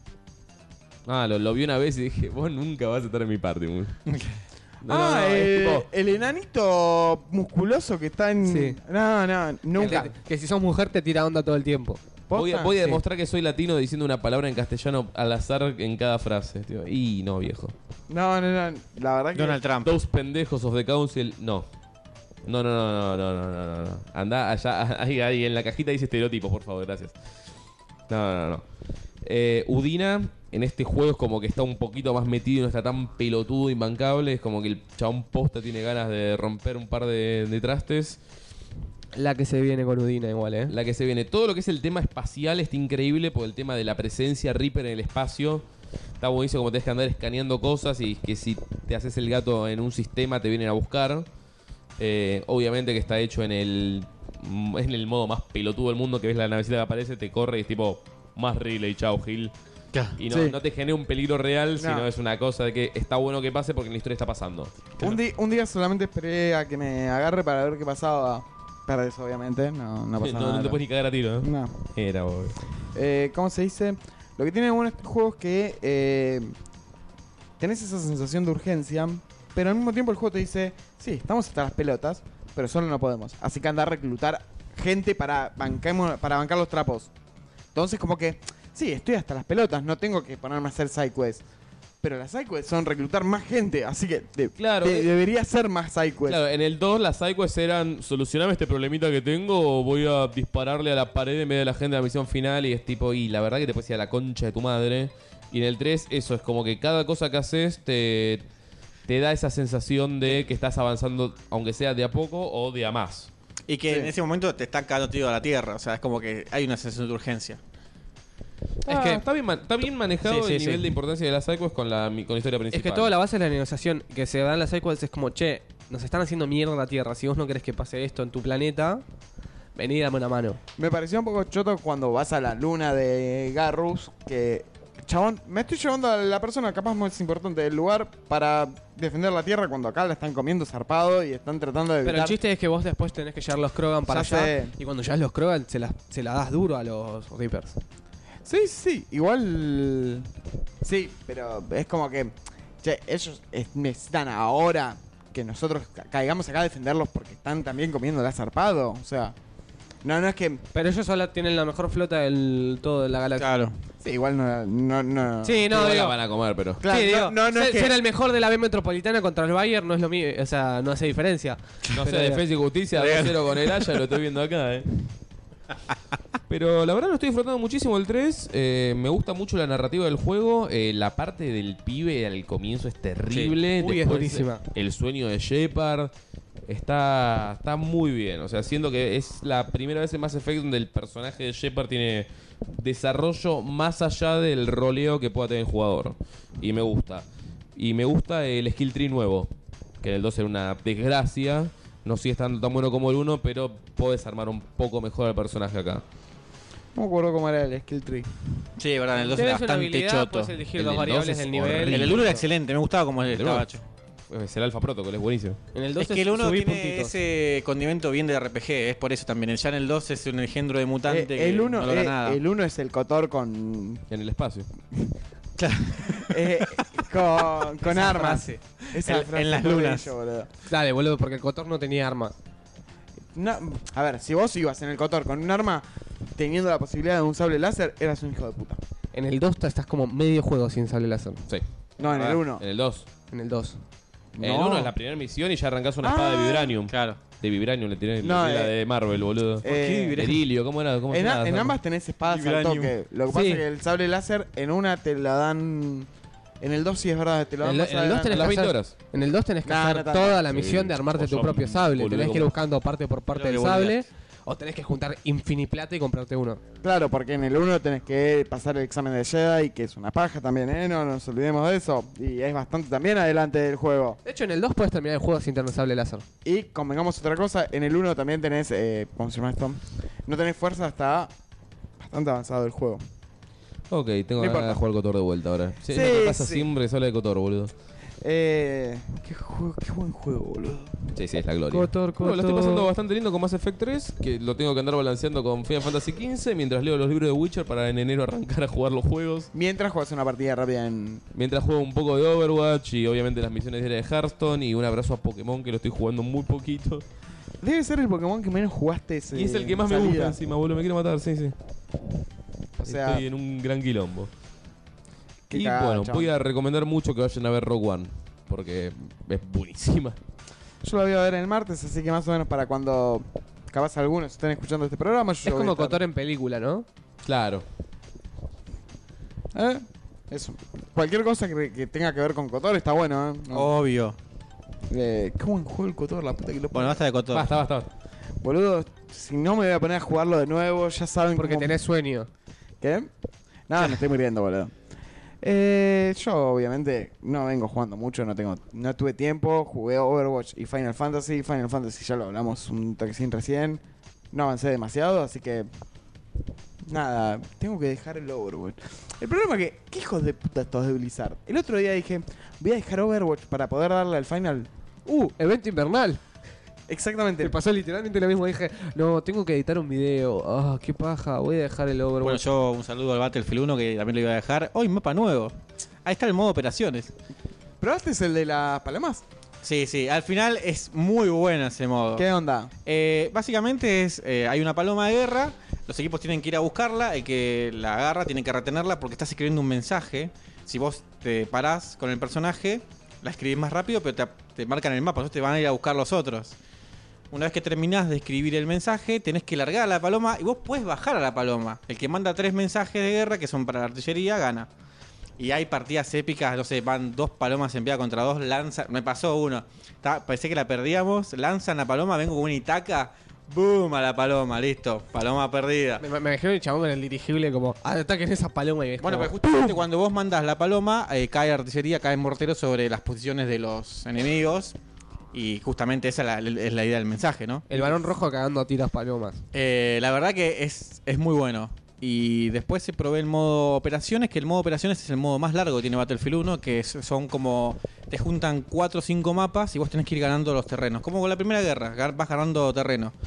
Ah, lo, lo vi una vez y dije, vos nunca vas a estar en mi party, boludo. No, ah, no, no, es el, tipo- el enanito musculoso que está en... Sí. No, no, nunca. Que, que si sos mujer te tira onda todo el tiempo. Voy a, ¿Posta? voy a Sí. demostrar que soy latino diciendo una palabra en castellano al azar en cada frase. Tío. Y no, viejo. No, no, no, la verdad que... Donald Trump. Dos pendejos of the council, no. No, no, no, no, no, no, no, no, no. Andá allá, ahí, ahí, en la cajita dice estereotipos, por favor, gracias. No, no, no, no. Eh, Udina en este juego es como que está un poquito más metido y no está tan pelotudo, imbancable. Es como que el chabón posta tiene ganas de romper un par de, de trastes. La que se viene con Udina igual, ¿eh? La que se viene. Todo lo que es el tema espacial está increíble por el tema de la presencia Reaper en el espacio. Está buenísimo como tenés que andar escaneando cosas y que si te haces el gato en un sistema te vienen a buscar. Eh, obviamente que está hecho en el en el modo más pelotudo del mundo, que ves la navecita que aparece, te corre y es tipo más relay, chao Gil. Y no, Sí. no te genera un peligro real, No. sino es una cosa de que está bueno que pase porque en la historia está pasando. Un, di- un día solamente esperé a que me agarre para ver qué pasaba. Perdés, obviamente, no, no pasa No, nada. no te puedes ni cagar a tiro, ¿no? No. Era, boludo. Eh, ¿Cómo se dice? Lo que tiene bueno este juego es que eh, tenés esa sensación de urgencia, pero al mismo tiempo el juego te dice, sí, estamos hasta las pelotas, pero solo no podemos. Así que anda a reclutar gente para, banquemos- para bancar los trapos. Entonces como que, sí, estoy hasta las pelotas, no tengo que ponerme a hacer sidequests. Pero las sidequests son reclutar más gente, así que de- Claro, de- eh, debería ser más sidequests. Claro, en el dos las sidequests eran solucioname este problemita que tengo o voy a dispararle a la pared en vez de la gente de la misión final y es tipo, y la verdad que te puedes ir a la concha de tu madre. Y en el tres eso es como que cada cosa que haces te, te da esa sensación de que estás avanzando, aunque sea de a poco o de a más. Y que Sí. en ese momento te están cagando tiro a la tierra. O sea, es como que hay una sensación de urgencia. Es que- que está bien, man- está bien manejado Sí, sí, el nivel sí. de importancia de las sidequests con la, mi- con la historia Es principal. que toda la base de la negociación que se da en las sequels es como, che, nos están haciendo mierda la Tierra. Si vos no querés que pase esto en tu planeta, vení y dame una mano. Me pareció un poco choto cuando vas a la luna de Garrus, que, chabón, me estoy llevando a la persona capaz más importante del lugar para defender la tierra cuando acá la están comiendo zarpado y están tratando de evitar. Pero el chiste es que vos después tenés que llevar los Krogan para Ya allá. sé. Y cuando llevas los Krogan, se la, se la das duro a los Reapers. Sí, sí, igual. Sí, pero es como que. Che, ellos es- necesitan ahora que nosotros ca- caigamos acá a defenderlos porque están también comiendo el zarpado. O sea. No, no es que. Pero ellos solo tienen la mejor flota del todo de la galaxia. Claro. Sí, igual no. No, no. Sí, no, Igual la digo, van a comer, pero. Claro, sí, no, digo, no, no es ser, que- ser el mejor de la B metropolitana contra el Bayern no es lo mío, o sea, no hace diferencia. No Pero sé, digo, Defensa y Justicia dos cero con el Haya, lo estoy viendo acá, eh. Pero la verdad lo estoy disfrutando muchísimo el tres. eh, me gusta mucho la narrativa del juego. eh, la parte del pibe al comienzo es terrible. Sí. Uy, es Después, durísima. eh, El sueño de Shepard está, está muy bien. O sea, siento que es la primera vez en Mass Effect donde el personaje de Shepard tiene desarrollo más allá del roleo que pueda tener el jugador. Y me gusta. Y me gusta el skill tree nuevo. Que en el dos era una desgracia. No sigue estando tan bueno como el uno, pero podés armar un poco mejor al personaje acá. No me acuerdo cómo era el skill tree. Sí, de verdad, en el dos tenés era una bastante habilidad, choto. puedes elegir El dos del variables dos es del nivel. horrible. En el uno era excelente, me gustaba como El estaba uno. hecho. Es el Alpha Protocol, es buenísimo. En el dos Es que el uno subís tiene puntitos. ese condimento bien de R P G, es por eso también. Ya en el dos es un engendro de mutante Eh, que el uno no logra eh, nada. el uno es el Cotor con. En el espacio. eh, con, con Esa armas. frase. Esa En- frase en las fue lunas. bello, boludo. Dale, boludo, porque el Cotor no tenía arma. No, a ver, si vos ibas en el Cotor con un arma, teniendo la posibilidad de un sable láser, eras un hijo de puta. En el dos estás como medio juego sin sable láser. Sí. No, en Ah, el uno. En el dos. En el dos. En el No. uno es la primera misión y ya arrancás una espada Ah. de Vibranium. Claro. De Vibranium le tiré No, la eh, de Marvel, boludo. Eh, Berilio, ¿cómo era? ¿Cómo se En, a- llama? en ambas tenés espadas al Vibranium. toque. Lo que pasa Sí. es que el sable láser en una te la dan. En el dos sí es verdad, te lo En dan el, más en el dos adelante. tenés A las que veinte hacer, horas. En el dos tenés que Nah, hacer no tanto. toda la Sí. misión de armarte O tu son propio sable. boludo Tenés que ir como- buscando parte por parte Creo del que sable. O tenés que juntar infiniplata y comprarte uno. Claro, porque en el uno tenés que pasar el examen de Jedi, que es una paja también, ¿eh? No nos olvidemos de eso. Y es bastante también adelante del juego. De hecho, en el dos puedes terminar el juego sin tener sable láser. Y convengamos otra cosa, en el uno también tenés, eh, ¿cómo se llama esto? No tenés fuerza hasta bastante avanzado el juego. Ok, tengo No ganas importa. de jugar Cotor de vuelta ahora. Sí, Sí, es lo que pasa sí. siempre que se habla de Cotor, boludo. Eh, qué, juego, qué buen juego, boludo. Sí, sí, es la gloria. Cotor, Bueno, lo estoy Cotor. pasando bastante lindo con Mass Effect tres, que lo tengo que andar balanceando con Final Fantasy quince, mientras leo los libros de Witcher para en enero arrancar a jugar los juegos. Mientras juegas una partida rápida en... Mientras juego un poco de Overwatch y obviamente las misiones diarias de Hearthstone y un abrazo a Pokémon que lo estoy jugando muy poquito. Debe ser el Pokémon que menos jugaste ese Y es el que más me salida. gusta encima, boludo. Me quiero matar, sí, sí. O sea, Estoy en un gran quilombo. qué Y cagada, bueno, chabón. voy a recomendar mucho que vayan a ver Rogue One. Porque es buenísima. Yo la voy a ver el martes, así que más o menos para cuando capaz algunos estén escuchando este programa. Yo Es ya voy a como estar. Cotor en película, ¿no? Claro. ¿Eh? Eso. Cualquier cosa que, que tenga que ver con Cotor está bueno, ¿eh? No. Obvio. Eh, qué buen juego el Cotor, la puta que lo Bueno, basta de Cotor. Basta, basta, basta. Boludo, si no me voy a poner a jugarlo de nuevo, ya saben Porque cómo- tenés sueño. ¿Qué? Nada, me estoy muriendo, boludo. Eh, yo obviamente no vengo jugando mucho, no tengo, no tuve tiempo, jugué Overwatch y Final Fantasy. Final Fantasy ya lo hablamos un toquecín recién. No avancé demasiado, así que nada, tengo que dejar el Overwatch. El problema es que, ¿qué hijos de puta estos de Blizzard? El otro día dije, voy a dejar Overwatch para poder darle al final. Uh, evento invernal. Exactamente. Me pasó literalmente lo mismo. Dije, no, tengo que editar un video. Ah, qué paja. Voy a dejar el Bueno, Overwatch. yo un saludo al Battlefield uno que también lo iba a dejar. Hoy mapa nuevo. Ahí está el modo operaciones. ¿Probaste el de las palomas? Sí, sí, al final es muy bueno ese modo. ¿Qué onda? Eh, básicamente es, eh, hay una paloma de guerra, los equipos tienen que ir a buscarla, el que la agarra tiene que retenerla porque estás escribiendo un mensaje. Si vos te parás con el personaje, la escribís más rápido, pero te, te marcan el mapa, entonces te van a ir a buscar los otros. Una vez que terminás de escribir el mensaje, tenés que largar a la paloma y vos podés bajar a la paloma. El que manda tres mensajes de guerra, que son para la artillería, gana. Y hay partidas épicas, no sé, van dos palomas enviadas contra dos, lanzan, me pasó uno, Estaba- pensé que la perdíamos, lanzan la paloma, vengo con una itaca, boom a la paloma, listo, paloma perdida. Me, me, me imagino el chabón con el dirigible como, ataquen esa paloma y es Bueno, como, pero justamente cuando vos mandas la paloma, eh, cae artillería, cae mortero sobre las posiciones de los enemigos. Y justamente esa es la, es la idea del mensaje, ¿no? el varón rojo cagando a tiras palomas. Eh, la verdad que es, es muy bueno. Y después se probé el modo operaciones, que el modo operaciones es el modo más largo que tiene Battlefield uno, que es- son como... Te juntan cuatro o cinco mapas y vos tenés que ir ganando los terrenos. Como con la Primera Guerra, gar- vas ganando terreno.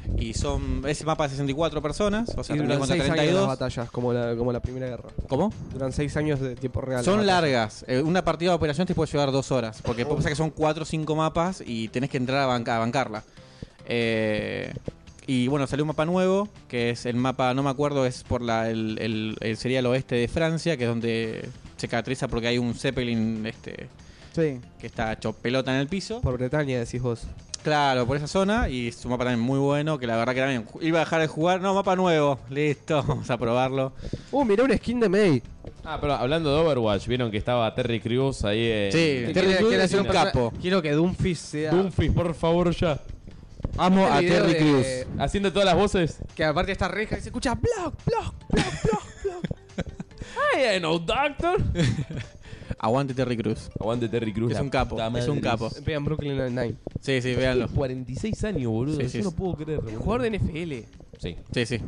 Y son ese mapa de sesenta y cuatro personas, o sea, Y termina duran contra seis treinta y años las dos. batallas, como la, como la primera guerra. ¿Cómo? Duran seis años de tiempo real. Son las batallas. largas. Eh, una partida de operación te puede llevar dos horas. Porque pasa que son cuatro o cinco mapas y tenés que entrar a, banca- a bancarla. Eh, y bueno, salió un mapa nuevo, que es el mapa, no me acuerdo, es por la, el, el- el- sería el oeste de Francia, que es donde se caracteriza porque hay un Zeppelin este, Sí. que está hecho pelota en el piso. Por Bretaña, decís vos. Claro, por esa zona. Y es un mapa también muy bueno, que la verdad que también iba a dejar de jugar. No, mapa nuevo. Listo, vamos a probarlo. Uh, mirá un skin de May. Ah, pero hablando de Overwatch, vieron que estaba Terry Crews ahí en... Sí, Que Terry quiere- Crews quiere es hacer un persona- capo. Quiero que Doomfist sea. Doomfist, por favor, ya. Amo a Este video Terry de- Crews. Haciendo todas las voces. Que aparte está reja y se escucha block, block, block, block, block. I ain't no doctor. Aguante Terry Crews. Aguante Terry Crews. Es la un capo, puta es un madre. capo. Vean Brooklyn Nine-Nine. Sí, sí, véanlo. cuarenta y seis años, boludo. Sí, sí, Yo no sí. puedo creer. El jugador de N F L. Sí. Sí, sí.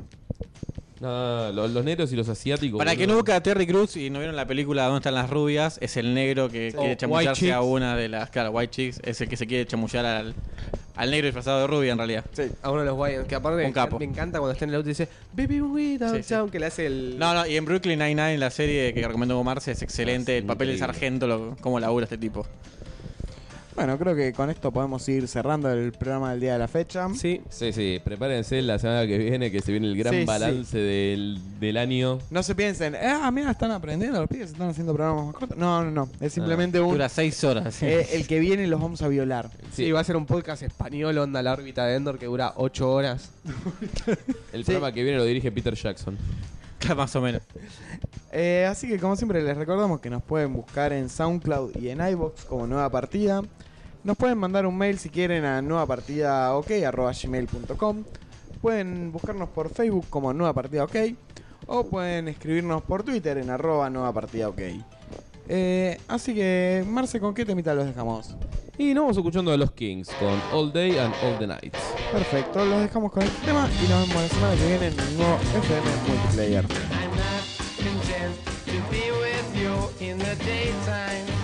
No, los, los negros y los asiáticos. Para que no boludo. busca a Terry Crews y no vieron la película ¿Dónde están las rubias? Es el negro que quiere White chamullarse a Chicks. una de las... Claro, White Chicks. Es el que se quiere chamullar al, al negro disfrazado de rubia, en realidad. Sí. A uno de los guayos. Que aparte Un capo. me encanta cuando está en el auto y dice Baby we downtown. Sí, sí. Que le hace el. No, no, y en Brooklyn Nine-Nine, la serie que recomendó Marce, es excelente. Ah, El papel del increíble. sargento, lo, cómo labura este tipo. Bueno, creo que con esto podemos ir cerrando el programa del día de la fecha. Sí. Sí, sí, prepárense la semana que viene que se viene el gran Sí, sí. balance del, del año. No se piensen, ah, mira, están aprendiendo, los pibes están haciendo programas más cortos. No, no, no. Es simplemente un. Dura seis horas. eh, el que viene los vamos a violar. Sí, va a ser un podcast español, onda la órbita de Endor, que dura ocho horas. El Sí. programa que viene lo dirige Peter Jackson. Más o menos. Eh, así que como siempre les recordamos que nos pueden buscar en SoundCloud y en iVoox como Nueva Partida. Nos pueden mandar un mail si quieren a nuevapartidaok arroba gmail punto com. Pueden buscarnos por Facebook como Nueva Partida OK. O pueden escribirnos por Twitter en arroba Nueva Partida OK. Eh, así que, Marce, ¿con qué temita los dejamos? Y nos vamos escuchando a los Kings con All Day and All the Night. Perfecto, los dejamos con este tema y nos vemos la semana que viene en un nuevo F M Multiplayer. I'm not content to be with you in the daytime.